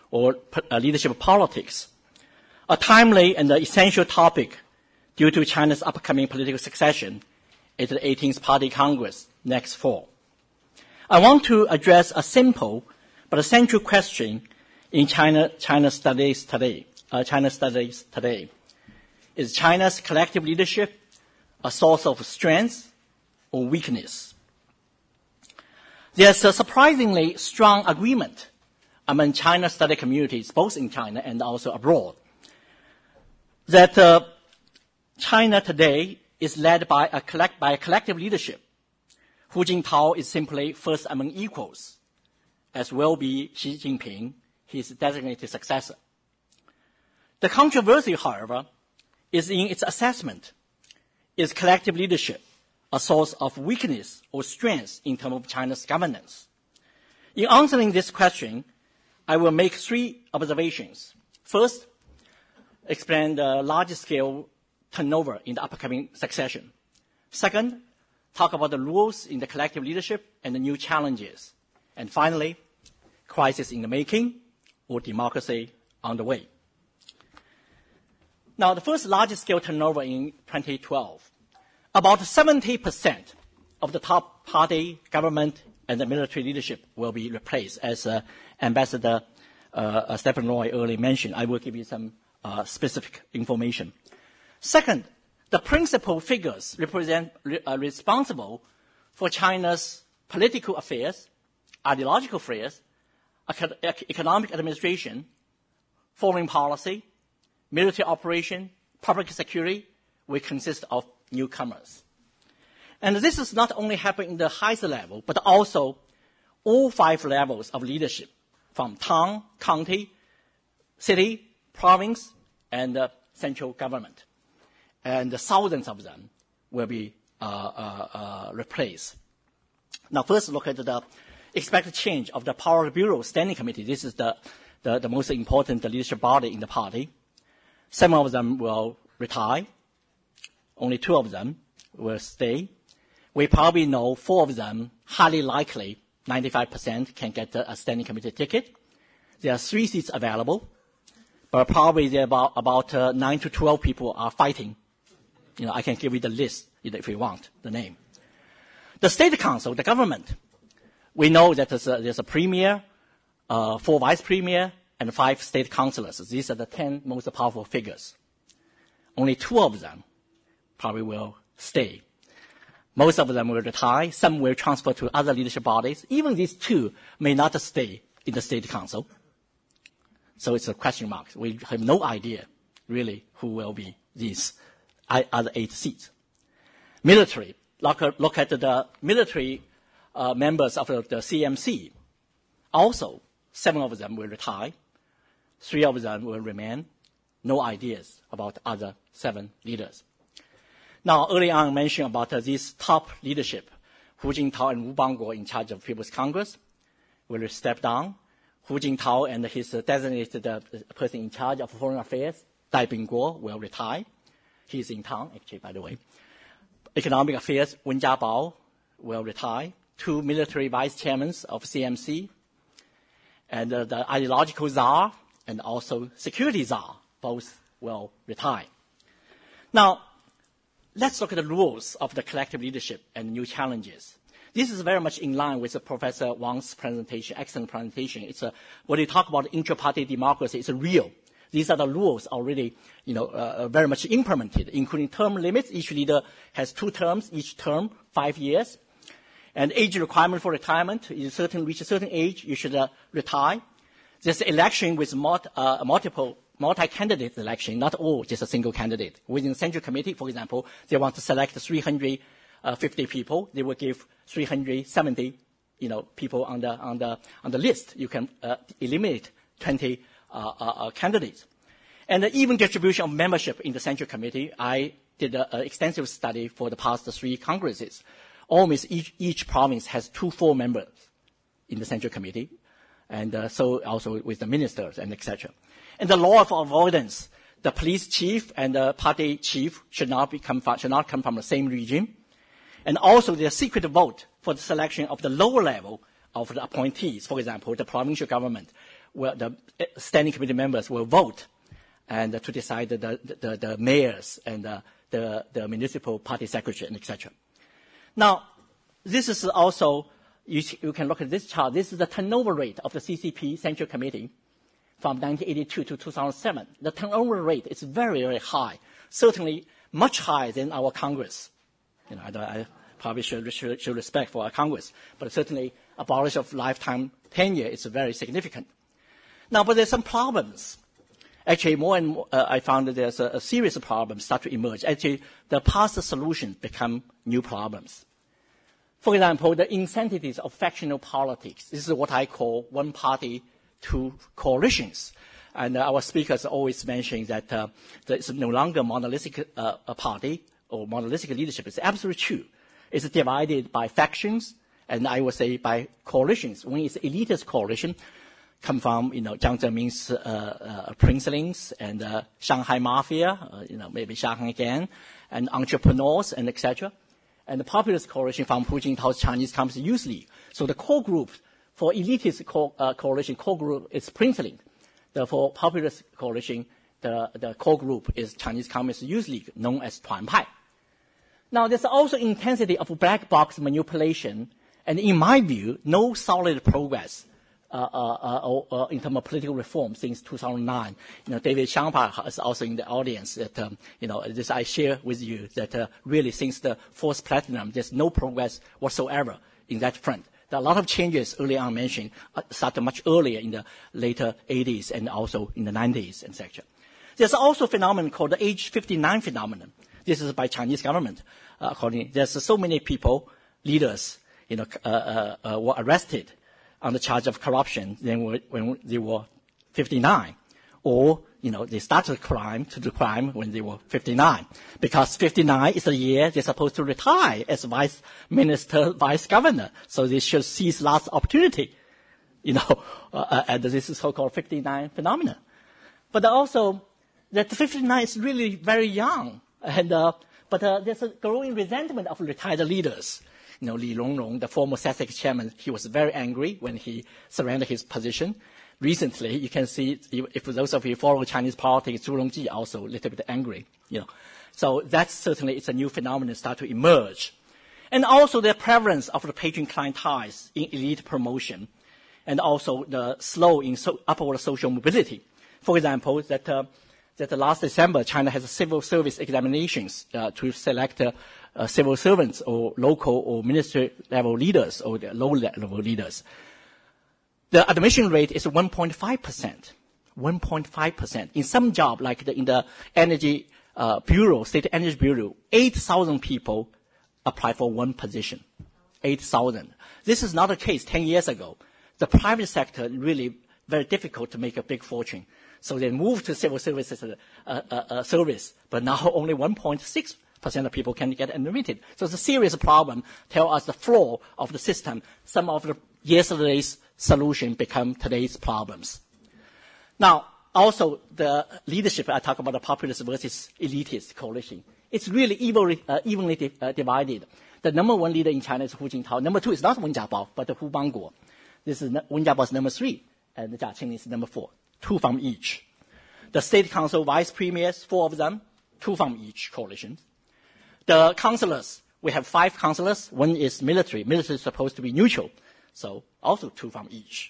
or uh, leadership politics, a timely and essential topic due to China's upcoming political succession at the eighteenth Party Congress next fall. I want to address a simple but essential question in China, China studies today. Uh, China studies today. Is China's collective leadership a source of strength or weakness? There's a surprisingly strong agreement among China study communities, both in China and also abroad, that uh, China today is led by a, collect, by a collective leadership. Hu Jintao is simply first among equals, as will be Xi Jinping, his designated successor. The controversy, however, is in its assessment. Is collective leadership a source of weakness or strength in terms of China's governance? In answering this question, I will make three observations. First, explain the large-scale turnover in the upcoming succession. Second, talk about the rules in the collective leadership and the new challenges. And finally, crisis in the making or democracy on the way. Now, the first large-scale turnover in twenty twelve, about seventy percent of the top party, government, and the military leadership will be replaced, as uh, Ambassador uh, Stephen Roy earlier mentioned. I will give you some uh, specific information. Second, the principal figures represent, uh, responsible for China's political affairs, ideological affairs, economic administration, foreign policy, military operation, public security, will consist of newcomers. And this is not only happening in the highest level, but also all five levels of leadership, from town, county, city, province, and uh, central government. And thousands of them will be uh, uh, uh, replaced. Now, first look at the expected change of the Power Bureau Standing Committee. This is the, the, the most important leadership body in the party. Seven of them will retire. Only two of them will stay. We probably know four of them, highly likely, ninety-five percent, can get a standing committee ticket. There are three seats available, but probably there are about, about uh, nine to twelve people are fighting. You know, I can give you the list if you want, the name. The State Council, the government, we know that there's a, there's a premier, uh, four vice premier, and five state councillors. These are the ten most powerful figures. Only two of them probably will stay. Most of them will retire. Some will transfer to other leadership bodies. Even these two may not stay in the State Council. So it's a question mark. We have no idea, really, who will be these other eight seats. Military. Look, look at the military uh, members of the, the C M C. Also, seven of them will retire. Three of them will remain. No ideas about other seven leaders. Now, early on, I mentioned about uh, this top leadership. Hu Jintao and Wu Bangguo in charge of People's Congress will step down. Hu Jintao and his uh, designated uh, person in charge of foreign affairs, Dai Bingguo, will retire. He is in town, actually, by the way. Economic affairs, Wen Jiabao will retire. Two military vice chairmen of C M C. And uh, the ideological czar and also security czar, both will retire. Now, let's look at the rules of the collective leadership and new challenges. This is very much in line with Professor Wang's presentation, excellent presentation. It's a, when you talk about intra-party democracy, it's a real. These are the rules already, you know, uh, very much implemented, including term limits. Each leader has two terms, each term, five years. And age requirement for retirement, you certain, reach a certain age, you should uh, retire. There's election with multi, uh, multiple multi-candidate election, not all just a single candidate. Within the Central Committee, for example, they want to select three hundred fifty people. They will give three hundred seventy, you know, people on the on the on the list. You can uh, eliminate twenty uh, uh, candidates. And the even distribution of membership in the Central Committee, I did an extensive study for the past three congresses. Almost each each province has two full members in the Central Committee, and uh, so also with the ministers and et cetera. And the law of avoidance, the police chief and the party chief should not be come from, should not come from the same regime. And also the secret vote for the selection of the lower level of the appointees. For example, the provincial government well, the standing committee members will vote and uh, to decide the, the, the mayors and uh, the, the municipal party secretary and et cetera. Now, this is also, you, you can look at this chart. This is the turnover rate of the C C P Central Committee from nineteen eighty-two to two thousand seven. The turnover rate is very, very high, certainly much higher than our Congress. You know, I, I probably should, should, should respect for our Congress, but certainly abolition of lifetime tenure is very significant. Now, but there's some problems. Actually, more and more, uh, I found that there's a, a series of problems start to emerge. Actually, the past solutions become new problems. For example, the incentives of factional politics. This is what I call one party, two coalitions. And uh, our speakers always mention that uh, it's no longer monolithic uh, a party or monolithic leadership. It's absolutely true. It's divided by factions, and I would say by coalitions. One is elitist coalition, come from, you know, Jiang Zemin's uh, uh, princelings and uh, Shanghai Mafia, uh, you know, maybe Shanghai again, and entrepreneurs and et cetera. And the populist coalition from Hu Jintao's Chinese Communist Youth League. So the core group for elitist co- uh, coalition, core group is princeling. For populist coalition, the, the core group is Chinese Communist Youth League, known as Tuan Pai. Now, there's also intensity of black box manipulation, and in my view, no solid progress uh, uh, uh, uh, in terms of political reform since two thousand nine. You know, David Shampa is also in the audience. That um, you know, this I share with you that uh, really since the fourth platinum, there's no progress whatsoever in that front. There are a lot of changes earlier on mentioned, uh, started much earlier in the later eighties and also in the nineties, et cetera. There's also a phenomenon called the age fifty-nine phenomenon. This is by Chinese government. Uh, according, there's so many people, leaders, you know, uh, uh, uh, were arrested on the charge of corruption when, when they were fifty-nine. Or, you know, they started crime to do crime when they were fifty-nine. Because fifty-nine is the year they're supposed to retire as vice minister, vice governor. So they should seize last opportunity, you know, uh, and this is so-called fifty-nine phenomenon. But also, that fifty-nine is really very young. And, uh, but uh, there's a growing resentment of retired leaders. You know, Li Longrong, the former S A S I C chairman, he was very angry when he surrendered his position. Recently, you can see, if those of you follow Chinese politics, Zhu Rongji also a little bit angry, you know. So that's certainly, it's a new phenomenon start to emerge. And also the prevalence of the patron-client ties in elite promotion, and also the slow in so, upward social mobility. For example, that, uh, that last December, China has civil service examinations uh, to select uh, uh, civil servants or local or ministry level leaders or the low level leaders. The admission rate is one point five percent. one point five percent. In some job, like the, in the Energy uh, Bureau, State Energy Bureau, eight thousand people apply for one position. eight thousand. This is not the case ten years ago. The private sector really very difficult to make a big fortune. So they moved to civil services uh, uh, uh, service, but now only one point six percent of people can get admitted. So it's a serious problem. Tell us the flaw of the system. Some of the yesterday's solution become today's problems. Now, also the leadership, I talk about the populist versus elitist coalition. It's really evenly, uh, evenly di- uh, divided. The number one leader in China is Hu Jintao. Number two is not Wen Jiabao, but Hu Bangguo. This is Wen Jiabao is number three, and Jia Qing is number four. Two from each. The state council vice premiers, four of them, two from each coalition. The councillors, we have five councillors. One is military. Military is supposed to be neutral. So also two from each.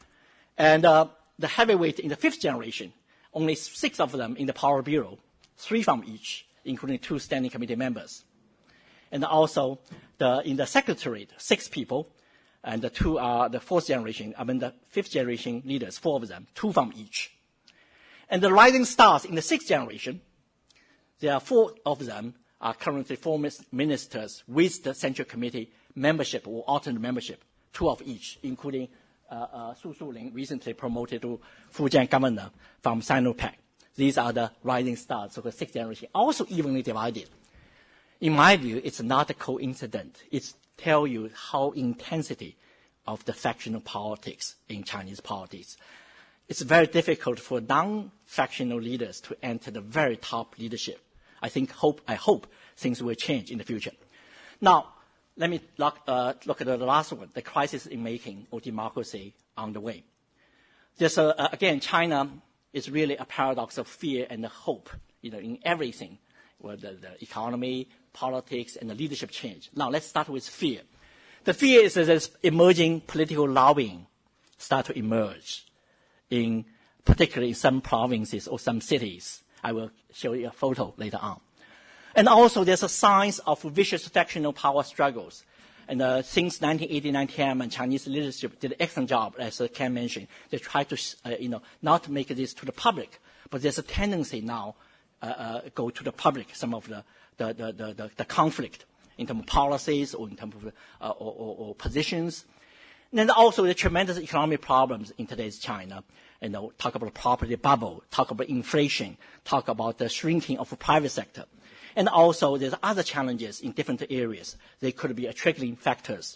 And uh, the heavyweight in the fifth generation, only six of them in the Power Bureau, three from each, including two standing committee members. And also the, in the secretariat, six people, and the two are the fourth generation, I mean the fifth generation leaders, four of them, two from each. And the rising stars in the sixth generation, there are four of them are currently former ministers with the Central Committee membership or alternate membership, two of each, including uh, uh, Su Suling, recently promoted to Fujian governor from Sinopec. These are the rising stars, so the sixth generation, also evenly divided. In my view, it's not a coincidence. It tells you how intensity of the factional politics in Chinese politics. It's very difficult for non-factional leaders to enter the very top leadership. I think, hope, I hope things will change in the future. Now, let me look, uh, look at the last one, the crisis in making or democracy on the way. there's a, uh, again, China is really a paradox of fear and hope, you know, in everything, whether the economy, politics, and the leadership change. Now, let's start with fear. The fear is that there's emerging political lobbying start to emerge, in particularly in some provinces or some cities. I will show you a photo later on. And also, there's a signs of vicious factional power struggles. And uh, since nineteen eighty-nine, Tiananmen, Chinese leadership did an excellent job, as uh, Ken mentioned. They try to, uh, you know, not make this to the public, but there's a tendency now uh, uh, go to the public, some of the the, the, the, the, the conflict in terms of policies or in terms of uh, or, or, or positions. And then also the tremendous economic problems in today's China. You know, talk about the property bubble, talk about inflation, talk about the shrinking of the private sector. And also there's other challenges in different areas. They could be triggering factors.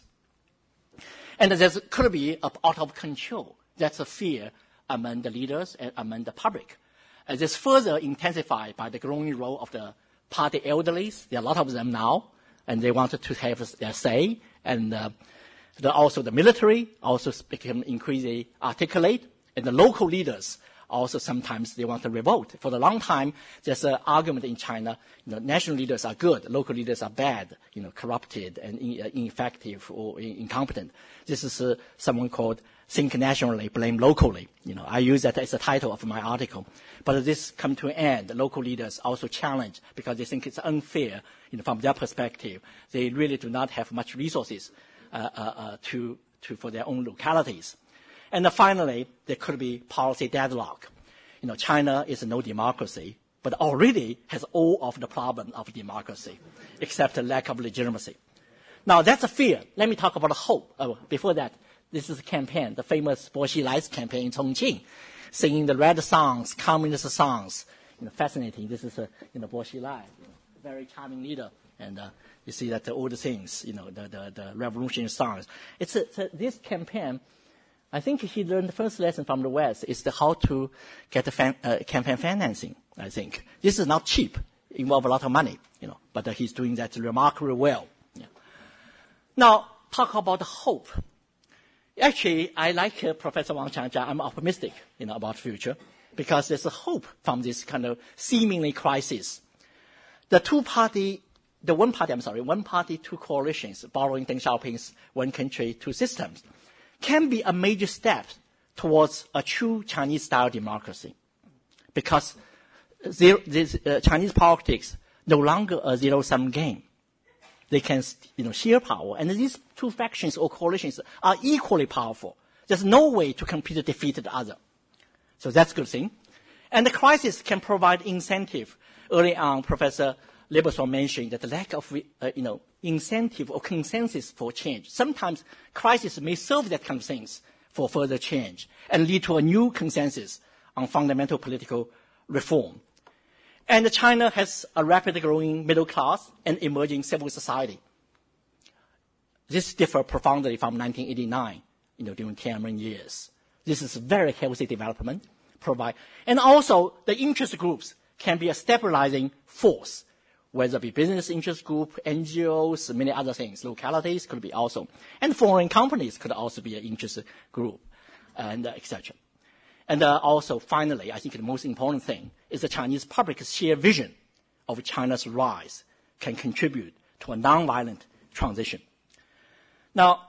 And there could be a, out of control. That's a fear among the leaders and among the public. And this further intensified by the growing role of the party elderlies. There are a lot of them now, and they wanted to have their say. And uh, the, also the military also become increasingly articulate. And the local leaders also sometimes they want to revolt. For a long time, there's an argument in China, you know, national leaders are good, local leaders are bad, you know, corrupted and in, uh, ineffective or in, incompetent. This is uh, someone called Think Nationally, Blame Locally. You know, I use that as the title of my article. But this come to an end. The local leaders also challenge because they think it's unfair, you know, from their perspective. They really do not have much resources uh, uh, uh, to, to for their own localities. And then finally, there could be policy deadlock. You know, China is no democracy, but already has all of the problem of democracy, except the lack of legitimacy. Now, that's a fear. Let me talk about hope. Oh, before that, this is a campaign, the famous Bo Xilai's campaign in Chongqing, singing the red songs, communist songs. You know, fascinating. This is a, you know, Bo Xilai, you know, very charming leader. And uh, you see that the older things, you know, the, the, the revolutionary songs. It's, a, it's a, this campaign, I think he learned the first lesson from the West is the how to get the fan, uh, campaign financing, I think. This is not cheap. It involves a lot of money, you know, but uh, he's doing that remarkably well. Yeah. Now, talk about hope. Actually, I like uh, Professor Wang Qiangjia. I'm optimistic, you know, about the future because there's a hope from this kind of seemingly crisis. The two-party, the one-party, I'm sorry, one-party, two coalitions, borrowing Deng Xiaoping's one country, two systems, can be a major step towards a true Chinese-style democracy because zero, this, uh, Chinese politics no longer a zero-sum game. They can, you know, share power, and these two factions or coalitions are equally powerful. There's no way to compete to defeat the other. So that's a good thing. And the crisis can provide incentive. Early on, Professor Lieberthal mentioned that the lack of, uh, you know, incentive or consensus for change. Sometimes crisis may serve that kind of things for further change and lead to a new consensus on fundamental political reform. And China has a rapidly growing middle class and emerging civil society. This differs profoundly from nineteen eighty-nine, you know, during Tiananmen years. This is a very healthy development. Provide, and also the interest groups can be a stabilizing force, whether it be business interest group, N G Os, many other things. Localities could be also, and foreign companies could also be an interest group, and uh, et cetera. And uh, also, finally, I think the most important thing is the Chinese public's shared vision of China's rise can contribute to a nonviolent transition. Now,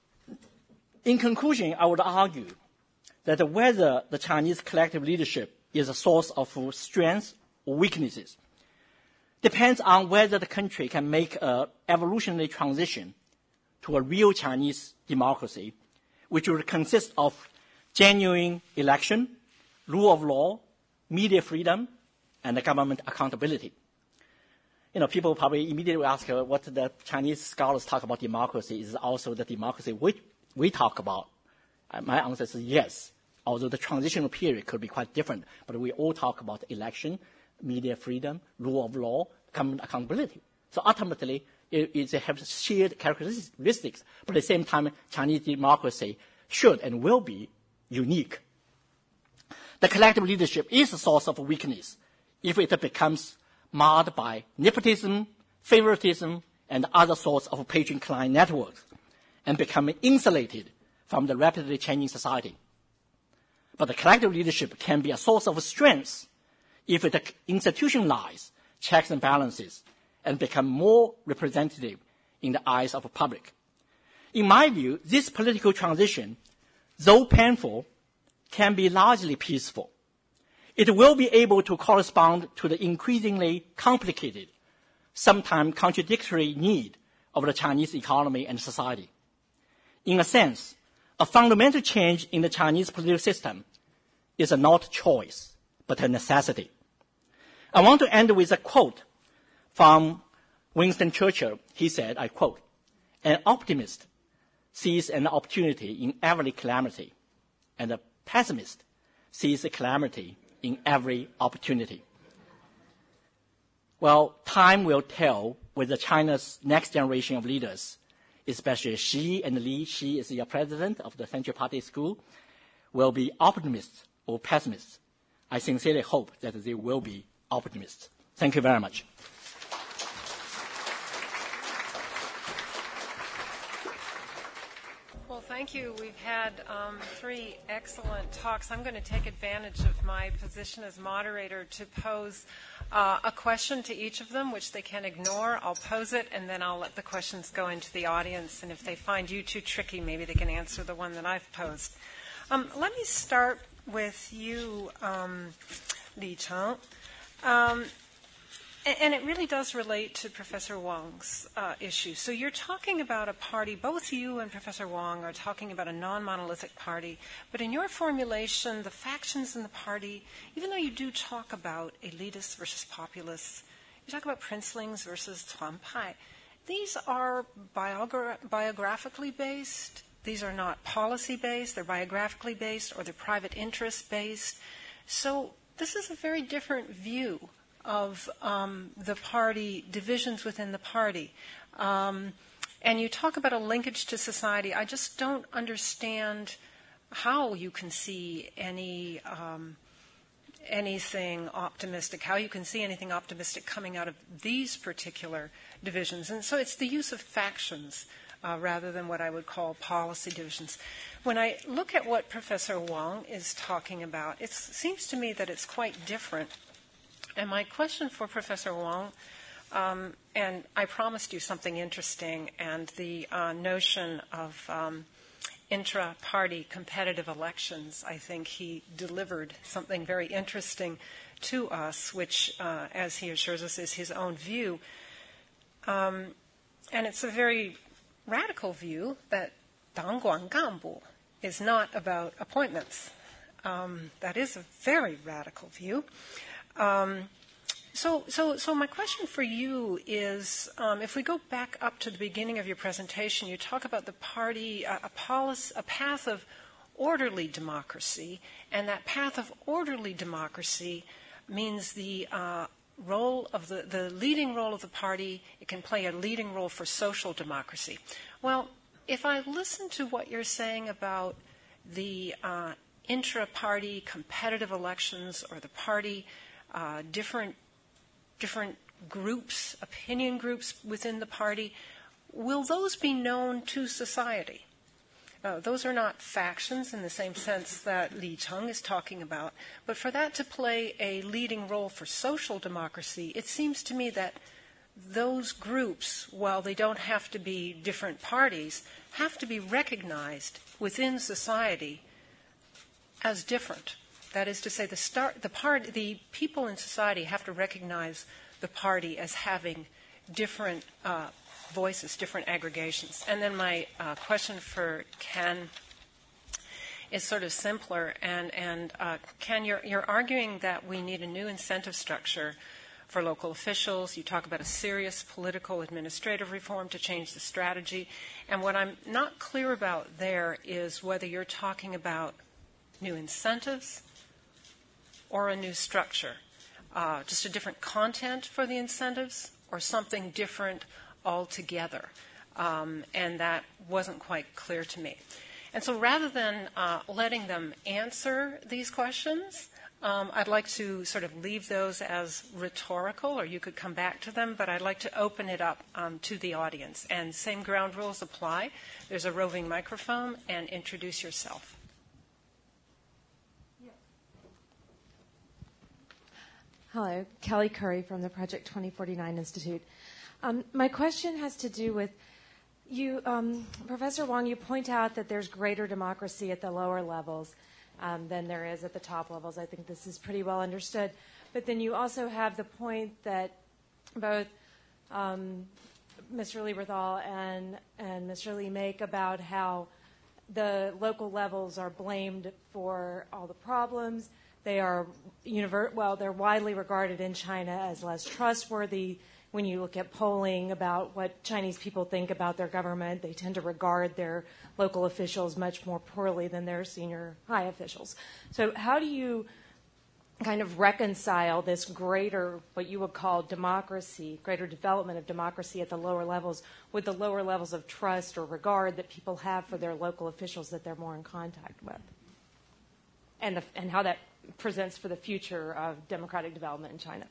in conclusion, I would argue that whether the Chinese collective leadership is a source of strengths or weaknesses depends on whether the country can make an evolutionary transition to a real Chinese democracy, which will consist of genuine election, rule of law, media freedom, and government accountability. You know, people probably immediately ask uh, what the Chinese scholars talk about democracy is also the democracy we, we talk about. Uh, my answer is yes, although the transitional period could be quite different, but we all talk about election, media freedom, rule of law, government accountability. So ultimately, it, it has shared characteristics, but at the same time, Chinese democracy should and will be unique. The collective leadership is a source of weakness if it becomes marred by nepotism, favoritism, and other sorts of patron-client networks, and becoming insulated from the rapidly changing society. But the collective leadership can be a source of strength if it institutionalizes checks and balances and become more representative in the eyes of the public. In my view, this political transition, though painful, can be largely peaceful. It will be able to correspond to the increasingly complicated, sometimes contradictory need of the Chinese economy and society. In a sense, a fundamental change in the Chinese political system is not a choice, but a necessity. I want to end with a quote from Winston Churchill. He said, I quote, "An optimist sees an opportunity in every calamity, and a pessimist sees a calamity in every opportunity." Well, time will tell whether China's next generation of leaders, especially Xi and Li, Xi is the president of the Central Party School, will be optimists or pessimists. I sincerely hope that they will be optimists. Thank you very much. Well, thank you. We've had um, three excellent talks. I'm going to take advantage of my position as moderator to pose uh, a question to each of them, which they can ignore. I'll pose it, and then I'll let the questions go into the audience. And if they find you too tricky, maybe they can answer the one that I've posed. Um, let me start with you, um, Li Cheng. Um, And it really does relate to Professor Wang's uh, issue. So you're talking about a party, both you and Professor Wang are talking about a non-monolithic party, but in your formulation, the factions in the party, even though you do talk about elitists versus populists, you talk about princelings versus Tuanpai, these are biogra- biographically based, these are not policy-based, they're biographically based, or they're private interest-based. So this is a very different view of um, the party, divisions within the party. Um, and you talk about a linkage to society. I just don't understand how you can see any um, anything optimistic, how you can see anything optimistic coming out of these particular divisions. And so it's the use of factions uh, rather than what I would call policy divisions. When I look at what Professor Wang is talking about, it seems to me that it's quite different. And my question for Professor Wang, um, and I promised you something interesting, and the uh, notion of um, intra-party competitive elections, I think he delivered something very interesting to us, which, uh, as he assures us, is his own view. Um, and it's a very radical view that Dangguan Ganbu is not about appointments. Um, that is a very radical view. Um, so, so, so my question for you is, um, if we go back up to the beginning of your presentation, you talk about the party, uh, a, policy, a path of orderly democracy, and that path of orderly democracy means the uh, role of the, the leading role of the party, it can play a leading role for social democracy. Well, if I listen to what you're saying about the uh, intra-party competitive elections or the party Uh, different different groups, opinion groups within the party, will those be known to society? Uh, those are not factions in the same sense that Li Cheng is talking about, but for that to play a leading role for social democracy, it seems to me that those groups, while they don't have to be different parties, have to be recognized within society as different. That is to say, the, start, the, part, the people in society have to recognize the party as having different uh, voices, different aggregations. And then my uh, question for Ken is sort of simpler. And, and uh, Ken, you're, you're arguing that we need a new incentive structure for local officials. You talk about a serious political administrative reform to change the strategy. And what I'm not clear about there is whether you're talking about new incentives or a new structure, uh, just a different content for the incentives or something different altogether. Um, and that wasn't quite clear to me. And so rather than uh, letting them answer these questions, um, I'd like to sort of leave those as rhetorical, or you could come back to them, but I'd like to open it up um, to the audience. And same ground rules apply. There's a roving microphone, and introduce yourself. Hello, Kelly Curry from the Project twenty forty-nine Institute. Um, my question has to do with you, um, Professor Wang, you point out that there's greater democracy at the lower levels um, than there is at the top levels. I think this is pretty well understood. But then you also have the point that both um, Mister Lieberthal and, and Mister Lee make about how the local levels are blamed for all the problems. They are, univer- well, they're widely regarded in China as less trustworthy. When you look at polling about what Chinese people think about their government, they tend to regard their local officials much more poorly than their senior high officials. So how do you kind of reconcile this greater, what you would call democracy, greater development of democracy at the lower levels with the lower levels of trust or regard that people have for their local officials that they're more in contact with? And, the, and how that presents for the future of democratic development in China.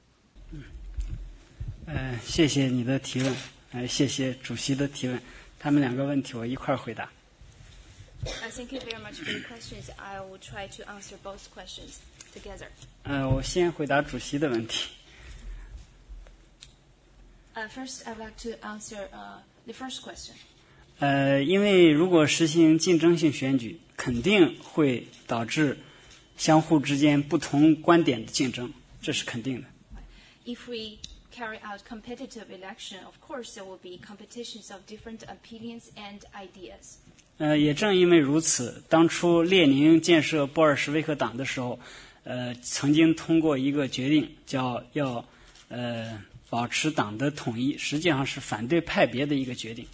呃，谢谢你的提问，呃，谢谢主席的提问，他们两个问题我一块儿回答。 Uh, thank you very much for the questions. I will try to answer both questions together. 呃，我先回答主席的问题。 Uh, first, I'd like to answer uh, the first question. 呃，因为如果实行竞争性选举，肯定会导致相互之间不同观点的竞争，这是肯定的。 If we carry out competitive election, of course there will be competitions of different opinions and ideas. 呃，也正因为如此，当初列宁建设布尔什维克党的时候，呃，曾经通过一个决定，叫要呃保持党的统一，实际上是反对派别的一个决定。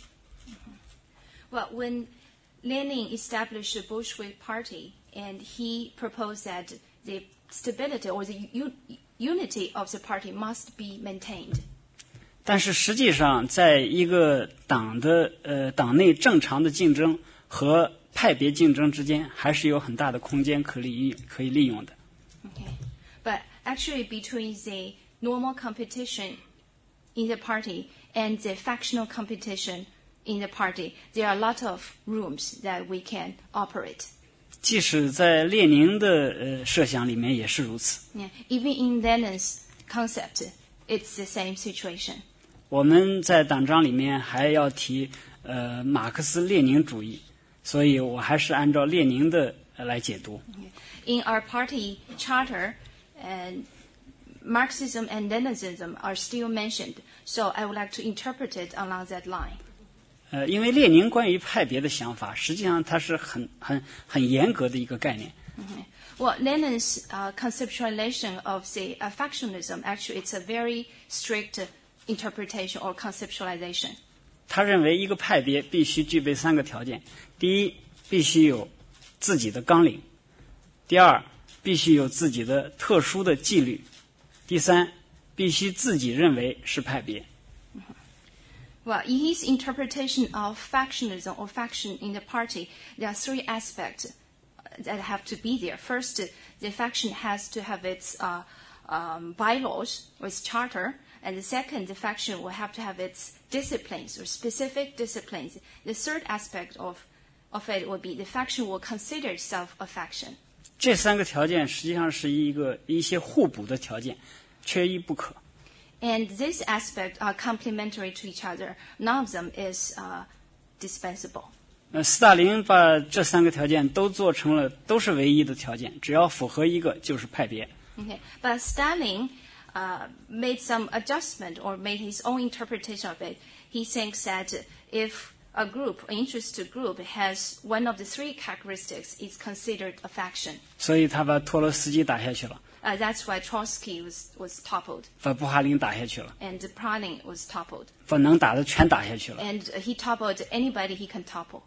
Well, when Lenin established the Bolshevik Party, and he proposed that the stability or the u- unity of the party must be maintained. 但是实际上，在一个党的呃党内正常的竞争和派别竞争之间，还是有很大的空间可利可以利用的。 Okay, but actually, between the normal competition in the party and the factional competition in the party, there are a lot of rooms that we can operate. 即使在列宁的呃设想里面也是如此。 Yeah, even in Lenin's concept, it's the same situation. 我们在党章里面还要提呃马克思列宁主义，所以我还是按照列宁的、呃、来解读。 In our party charter, and Marxism and Leninism are still mentioned, so I would like to interpret it along that line. 呃，因为列宁关于派别的想法，实际上它是很很很严格的一个概念。 Mm-hmm. Well, Lenin's uh, conceptualization of the uh, factionalism, actually, it's a very strict interpretation or conceptualization. 他认为一个派别必须具备三个条件：第一，必须有自己的纲领；第二，必须有自己的特殊的纪律；第三，必须自己认为是派别。 Well, in his interpretation of factionalism or faction in the party, there are three aspects that have to be there. First, the faction has to have its uh, um, bylaws or its charter. And the second, the faction will have to have its disciplines or specific disciplines. The third aspect of, of it will be the faction will consider itself a faction. 这三个条件实际上是一个一些互补的条件，缺一不可。 And these aspects are complementary to each other. None of them is uh, dispensable. 呃，斯大林把这三个条件都做成了，都是唯一的条件，只要符合一个就是派别。 Okay, but Stalin uh, made some adjustment or made his own interpretation of it. He thinks that if a group, an interested group, has one of the three characteristics, it's considered a faction. 所以他把托洛斯基打下去了。 Uh, that's why Trotsky was, was toppled. 把布哈林打下去了。 And Pralin was toppled. 把能打的全打下去了。 And he toppled anybody he can topple.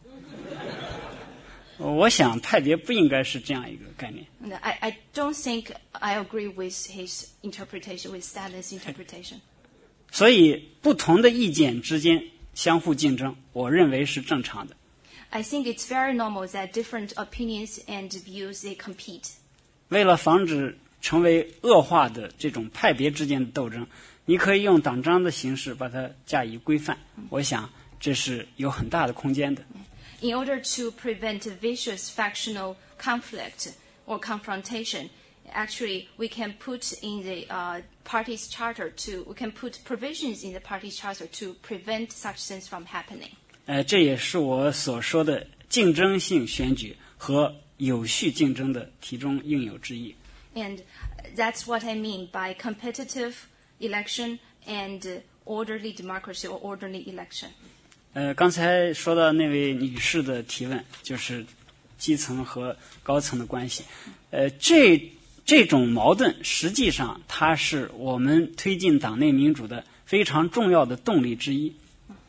我想派别不应该是这样一个概念。 I, I don't think I agree with his interpretation, with Stalin's interpretation. 所以不同的意见之间相互竞争，我认为是正常的。 I think it's very normal that different opinions and views, they compete. 为了防止成为恶化的这种派别之间的斗争，你可以用党章的形式把它加以规范。我想这是有很大的空间的。 In order to prevent vicious factional conflict or confrontation, actually we can put in the uh, party's charter to, we can put provisions in the party's charter to prevent such things from happening. 呃，这也是我所说的竞争性选举和有序竞争的其中应有之义。 And that's what I mean by competitive election and orderly democracy or orderly election. 呃，刚才说到那位女士的提问，就是基层和高层的关系。呃，这这种矛盾实际上它是我们推进党内民主的非常重要的动力之一。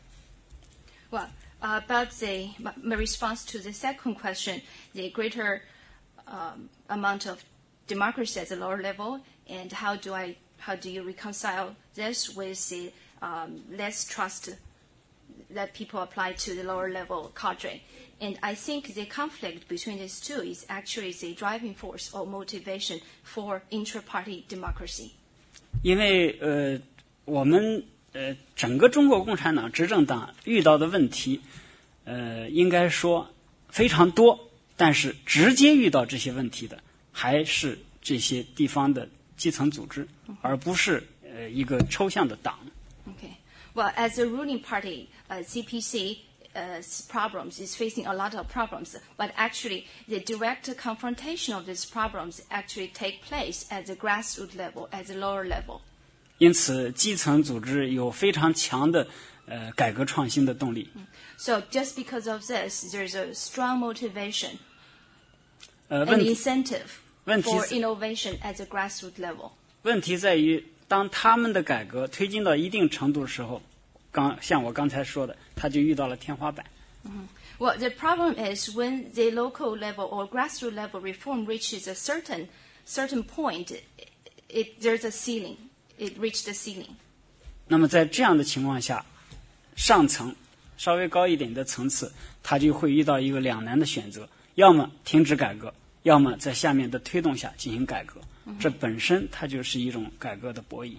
Well, uh, about the my response to the second question, the greater um, amount of democracy at the lower level, and how do I how do you reconcile this with the um, less trust that people apply to the lower level cadre? And I think the conflict between these two is actually the driving force or motivation for intra-party democracy. 因为呃，我们呃整个中国共产党执政党遇到的问题，呃，应该说非常多，但是直接遇到这些问题的还是这些地方的基层组织，而不是呃一个抽象的党。 Okay. Well, as a ruling party, uh, C P C uh, problems is facing a lot of problems, but actually the direct confrontation of these problems actually take place at the grassroots level, at the lower level. 因此，基层组织有非常强的呃改革创新的动力。 So just because of this, there's a strong motivation 呃， and 问题 incentive 问题 for 是 innovation at the grassroots level. 问题在于，当他们的改革推进到一定程度的时候，刚像我刚才说的，他就遇到了天花板。 Mm-hmm. Well, the problem is when the local level or grassroots level reform reaches a certain certain point, it, it, there's a ceiling. It reached the ceiling. 那么在这样的情况下，上层稍微高一点的层次，他就会遇到一个两难的选择：要么停止改革，要么在下面的推动下进行改革。Mm-hmm. 这本身它就是一种改革的博弈。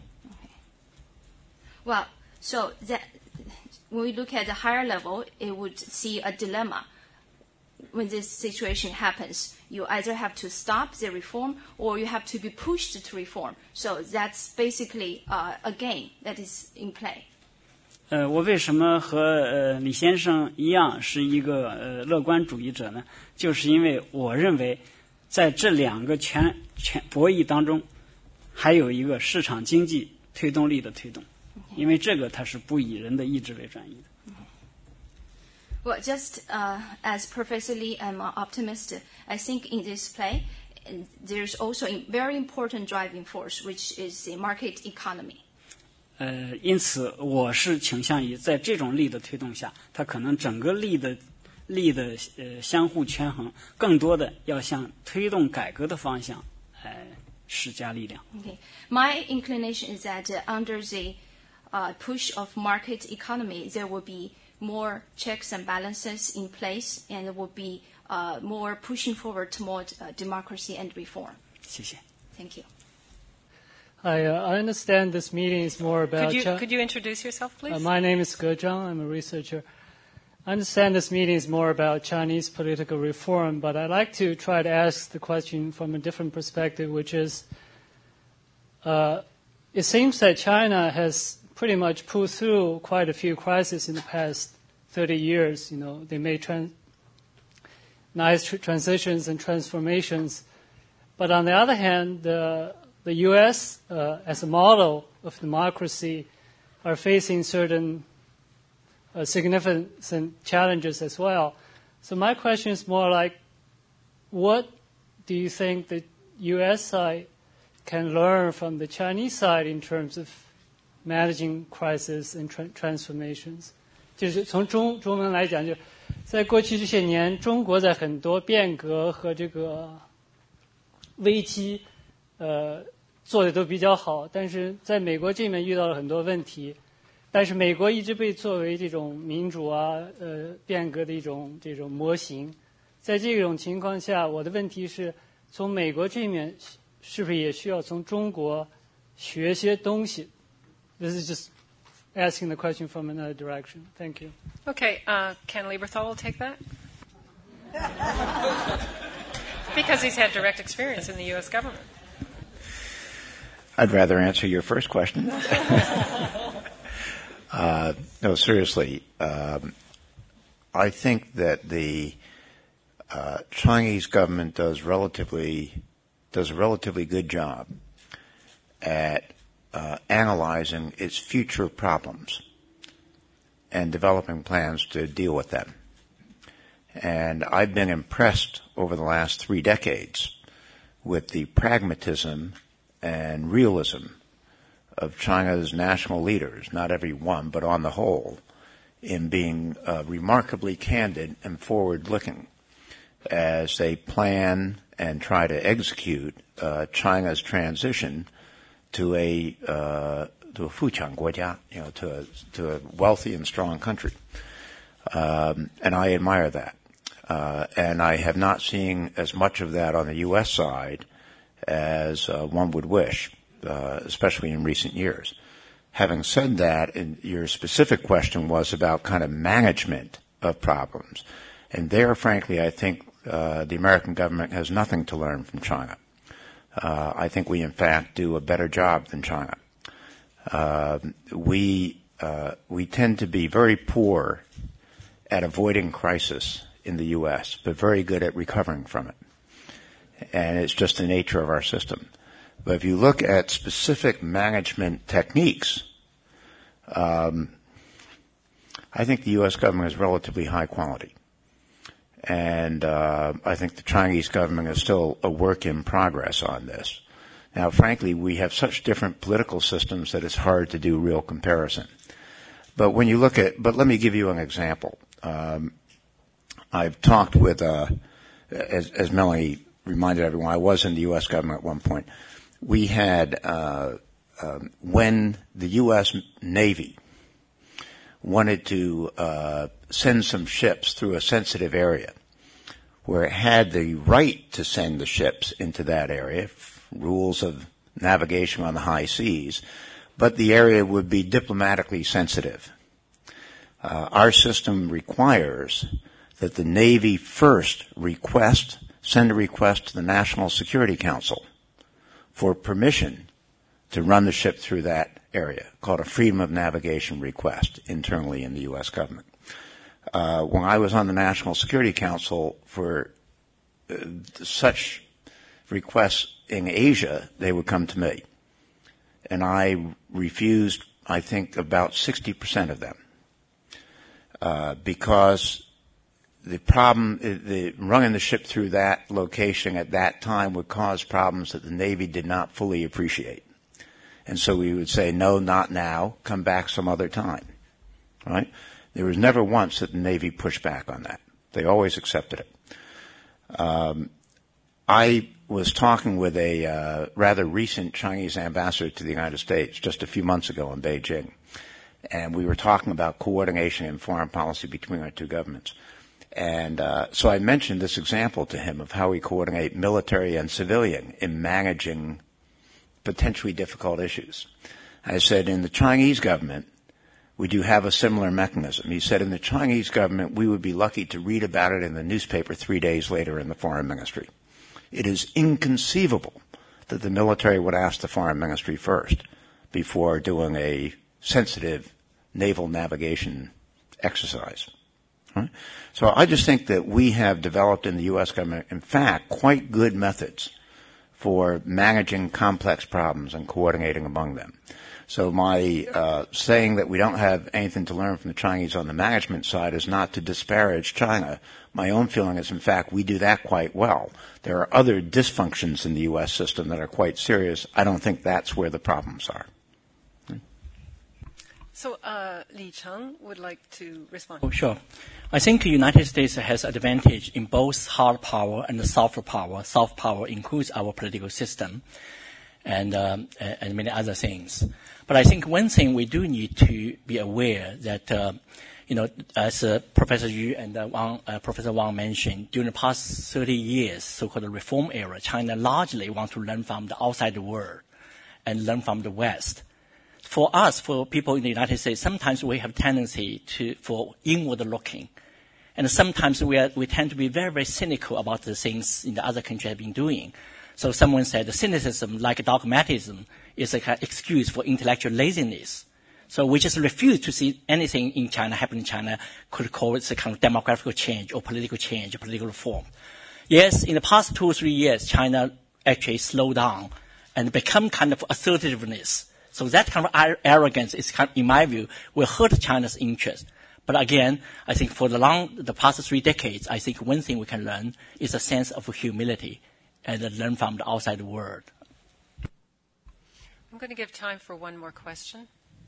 Okay. Well, so that when we look at the higher level, it would see a dilemma. When this situation happens, you either have to stop the reform or you have to be pushed to reform. So that's basically uh, a game that is in play. 呃，我为什么和呃李先生一样是一个呃乐观主义者呢？就是因为我认为，在这两个全全博弈当中，还有一个市场经济推动力的推动， okay. 因为这个它是不以人的意志为转移的。 Well, just uh, as Professor Lee, I'm an optimist. I think in this play, there's also a very important driving force, which is the market economy. 呃，因此我是倾向于在这种力的推动下，它可能整个力的力的呃相互权衡，更多的要向推动改革的方向呃施加力量。 Okay. My inclination is that uh, under the uh, push of market economy, there will be more checks and balances in place, and there will be uh, more pushing forward toward uh, democracy and reform. 谢谢。 Thank you. Hi, uh, I understand this meeting is more about... Could you, Chi- could you introduce yourself, please? Uh, my name is Ge Zhang. I'm a researcher. I understand this meeting is more about Chinese political reform, but I'd like to try to ask the question from a different perspective, which is, uh, it seems that China has pretty much pulled through quite a few crises in the past thirty years. You know, they made trans- nice tr- transitions and transformations. But on the other hand, the, the U S, uh, as a model of democracy, are facing certain uh, significant challenges as well. So my question is more like, what do you think the U S side can learn from the Chinese side in terms of managing crisis and tra- transformations? 就是从中中文来讲，就在过去这些年，中国在很多变革和这个危机，呃，做的都比较好，但是在美国这边遇到了很多问题。但是美国一直被作为这种民主啊，呃，变革的一种这种模型。在这种情况下，我的问题是，从美国这面是不是也需要从中国学些东西 ？This is just asking the question from another direction. Thank you. Okay, uh, Ken Lieberthal will take that. Because he's had direct experience in the U S government. I'd rather answer your first question. uh, no, seriously, um, I think that the uh, Chinese government does relatively does a relatively good job at uh, analyzing its future problems and developing plans to deal with them. And I've been impressed over the last three decades with the pragmatism and realism of China's national leaders, not every one, but on the whole, in being uh, remarkably candid and forward-looking as they plan and try to execute uh, China's transition to a uh, to a fuqiang guojia, you know, to a, to a wealthy and strong country, um, and I admire that. Uh, and I have not seen as much of that on the U S side as uh, one would wish, uh, especially in recent years. Having said that, and your specific question was about kind of management of problems, and there, frankly, I think uh, the American government has nothing to learn from China. Uh, I think we, in fact, do a better job than China. Uh, we uh, we tend to be very poor at avoiding crisis in the U S, but very good at recovering from it. And it's just the nature of our system. But if you look at specific management techniques, um, I think the U S government is relatively high quality. And uh, I think the Chinese government is still a work in progress on this. Now, frankly, we have such different political systems that it's hard to do real comparison. But when you look at, but let me give you an example. Um, I've talked with, uh, as, as Melanie reminded everyone, I was in the U S government at one point. We had, uh, um, when the U S Navy wanted to uh, send some ships through a sensitive area where it had the right to send the ships into that area, rules of navigation on the high seas, but the area would be diplomatically sensitive. Uh, our system requires that the Navy first request, send a request to the National Security Council for permission to run the ship through that area, called a Freedom of Navigation request internally in the U S government. Uh, when I was on the National Security Council for uh, such requests in Asia, they would come to me. And I refused, I think, about sixty percent of them uh, because the problem, the running the ship through that location at that time would cause problems that the Navy did not fully appreciate. And so we would say, no, not now, come back some other time. Right? There was never once that the Navy pushed back on that. They always accepted it. Um, I was talking with a uh, rather recent Chinese ambassador to the United States just a few months ago in Beijing. And we were talking about coordination in foreign policy between our two governments. And uh, so I mentioned this example to him of how we coordinate military and civilian in managing potentially difficult issues. I said, in the Chinese government, we do have a similar mechanism. He said, in the Chinese government, we would be lucky to read about it in the newspaper three days later in the foreign ministry. It is inconceivable that the military would ask the foreign ministry first before doing a sensitive naval navigation exercise. Right? So I just think that we have developed in the U S government, in fact, quite good methods for managing complex problems and coordinating among them. So my uh, saying that we don't have anything to learn from the Chinese on the management side is not to disparage China. My own feeling is, in fact, we do that quite well. There are other dysfunctions in the U S system that are quite serious. I don't think that's where the problems are. So uh, Li Cheng would like to respond. Oh, sure. I think the United States has advantage in both hard power and soft power. Soft power includes our political system and, um, and many other things. But I think one thing we do need to be aware that, uh, you know, as uh, Professor Yu and uh, Wang, uh, Professor Wang mentioned, during the past thirty years, so-called reform era, China largely want to learn from the outside world and learn from the West. For us, for people in the United States, sometimes we have tendency to for inward looking, and sometimes we are, we tend to be very very cynical about the things in the other countries have been doing. So someone said the cynicism, like dogmatism, is an excuse for intellectual laziness. So we just refuse to see anything in China happen in China could cause a kind of demographic change or political change or political reform. Yes, in the past two or three years, China actually slowed down and become kind of assertiveness. So that kind of arrogance is, kind of, in my view, will hurt China's interest. But again, I think for the long, the past three decades, I think one thing we can learn is a sense of humility and learn from the outside world. I'm going to give time for one more question.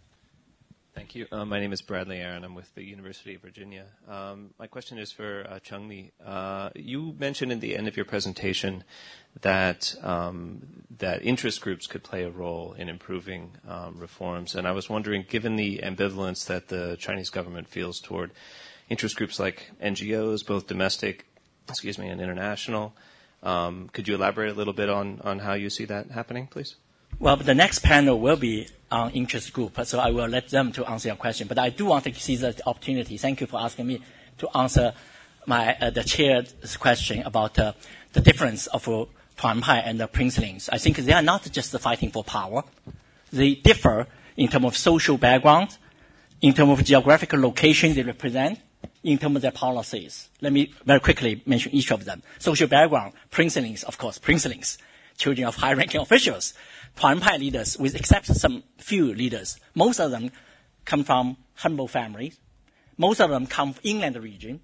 Thank you. Uh, my name is Bradley Aaron. I'm with the University of Virginia. Um, my question is for uh, Cheng-Li. Uh, you mentioned in the end of your presentation that um, that interest groups could play a role in improving um, reforms. And I was wondering, given the ambivalence that the Chinese government feels toward interest groups like N G Os, both domestic, excuse me, and international, um, could you elaborate a little bit on, on how you see that happening, please? Well, the next panel will be on interest group, so I will let them to answer your question. But I do want to seize the opportunity. Thank you for asking me to answer my uh, the chair's question about uh, the difference of uh, Tuanpai and the princelings. I think they are not just fighting for power. They differ in terms of social background, in terms of geographical location they represent, in terms of their policies. Let me very quickly mention each of them. Social background, princelings, of course, princelings, children of high-ranking officials. Tuanpai leaders, with except some few leaders, most of them come from humble families. Most of them come from inland region.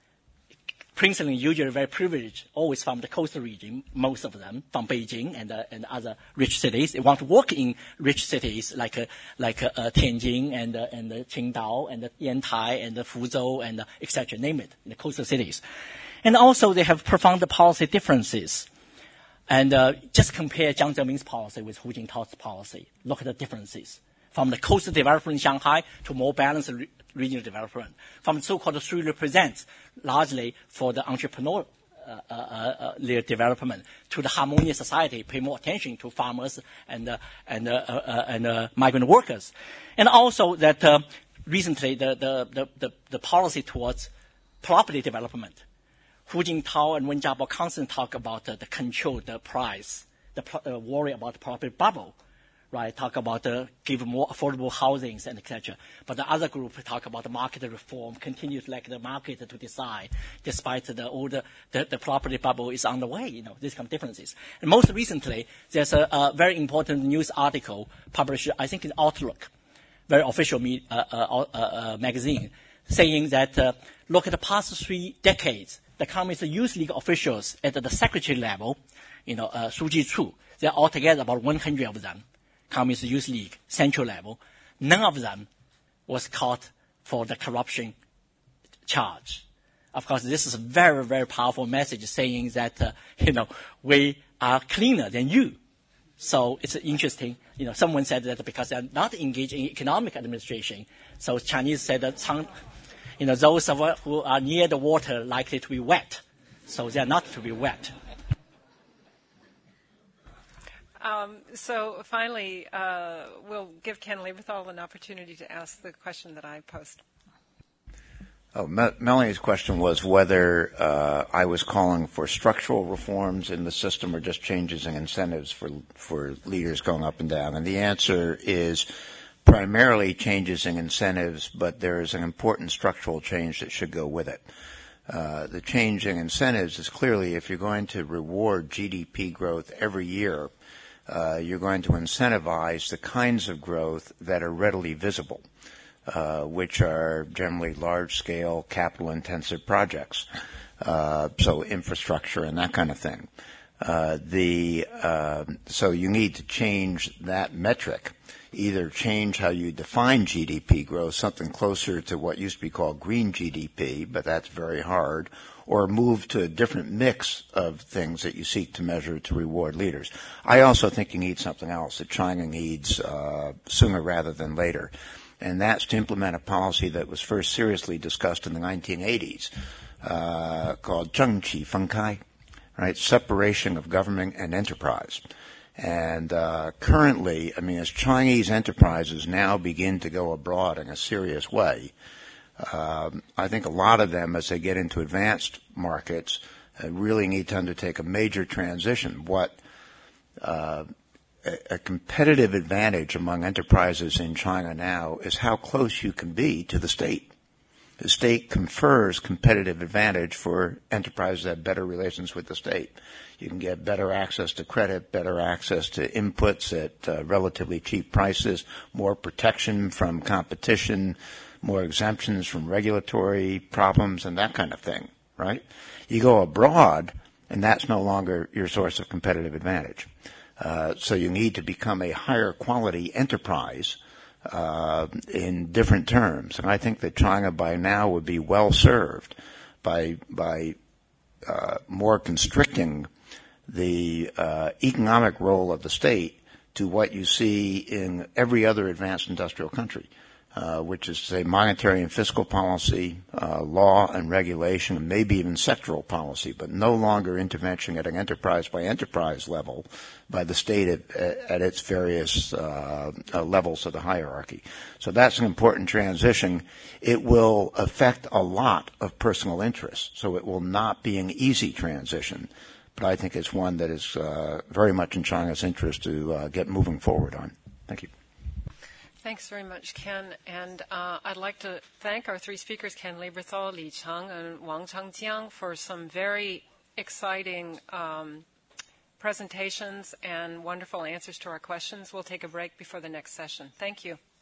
Princelings usually very privileged, always from the coastal region, most of them from Beijing and, uh, and other rich cities. They want to work in rich cities like uh, like uh, uh, Tianjin and uh, and uh, Qingdao and uh, Yantai and uh, Fuzhou and uh, et cetera. Name it, in the coastal cities. And also they have profound policy differences. And uh, just compare Jiang Zemin's policy with Hu Jintao's policy. Look at the differences. From the coastal development in Shanghai to more balanced re- regional development. From the so-called three represents, largely for the entrepreneurial uh, uh, uh, development, to the harmonious society, pay more attention to farmers and uh, and uh, uh, and uh, migrant workers. And also that uh, recently the, the, the, the, the policy towards property development. Hu Jintao and Wen Jiabao constantly talk about uh, the control, the price, the pro- uh, worry about the property bubble, right? Talk about uh, give more affordable housings and et cetera. But the other group talk about the market reform, continue to like the market to decide, despite the older the, the property bubble is on the way. You know, these kind of differences. And most recently, there's a, a very important news article published, I think, in Outlook, very official me, uh, uh, uh, uh, magazine, saying that uh, look at the past three decades. The Communist Youth League officials at the secretary level, you know, uh, Su Ji-chu, there are altogether about one hundred of them, Communist Youth League, central level. None of them was caught for the corruption charge. Of course, this is a very, very powerful message saying that, uh, you know, we are cleaner than you. So it's interesting. You know, someone said that because they're not engaged in economic administration, so Chinese said that some, you know, those of us who are near the water likely to be wet. So they are not to be wet. Um, so finally, uh, we'll give Ken Lieberthal an opportunity to ask the question that I posed. Oh, Me- Melanie's question was whether uh, I was calling for structural reforms in the system or just changes in incentives for for leaders going up and down. And the answer is primarily changes in incentives, but there is an important structural change that should go with it. Uh, the change in incentives is clearly if you're going to reward G D P growth every year, uh, you're going to incentivize the kinds of growth that are readily visible, uh, which are generally large-scale, capital-intensive projects, uh, so infrastructure and that kind of thing. Uh, the uh, so you need to change that metric. Either change how you define G D P growth, something closer to what used to be called green G D P, but that's very hard, or move to a different mix of things that you seek to measure to reward leaders. I also think you need something else that China needs uh, sooner rather than later, and that's to implement a policy that was first seriously discussed in the nineteen eighties uh, called 政企分开, right, separation of government and enterprise. And uh, currently, I mean, as Chinese enterprises now begin to go abroad in a serious way, um, I think a lot of them, as they get into advanced markets, uh, really need to undertake a major transition. What uh, a, a competitive advantage among enterprises in China now is how close you can be to the state. The state confers competitive advantage for enterprises that have better relations with the state. You can get better access to credit, better access to inputs at uh, relatively cheap prices, more protection from competition, more exemptions from regulatory problems, and that kind of thing, right? You go abroad, and that's no longer your source of competitive advantage. Uh, so you need to become a higher quality enterprise uh, in different terms. And I think that China by now would be well served by by uh, more constricting the uh, economic role of the state to what you see in every other advanced industrial country, uh, which is, say, monetary and fiscal policy, uh, law and regulation, and maybe even sectoral policy, but no longer intervention at an enterprise-by-enterprise level by the state at, at its various uh, uh, levels of the hierarchy. So that's an important transition. It will affect a lot of personal interests, so it will not be an easy transition. But I think it's one that is uh, very much in China's interest to uh, get moving forward on. Thank you. Thanks very much, Ken. And uh, I'd like to thank our three speakers, Ken Lieberthal, Li Cheng, and Wang Chengjiang, for some very exciting um, presentations and wonderful answers to our questions. We'll take a break before the next session. Thank you.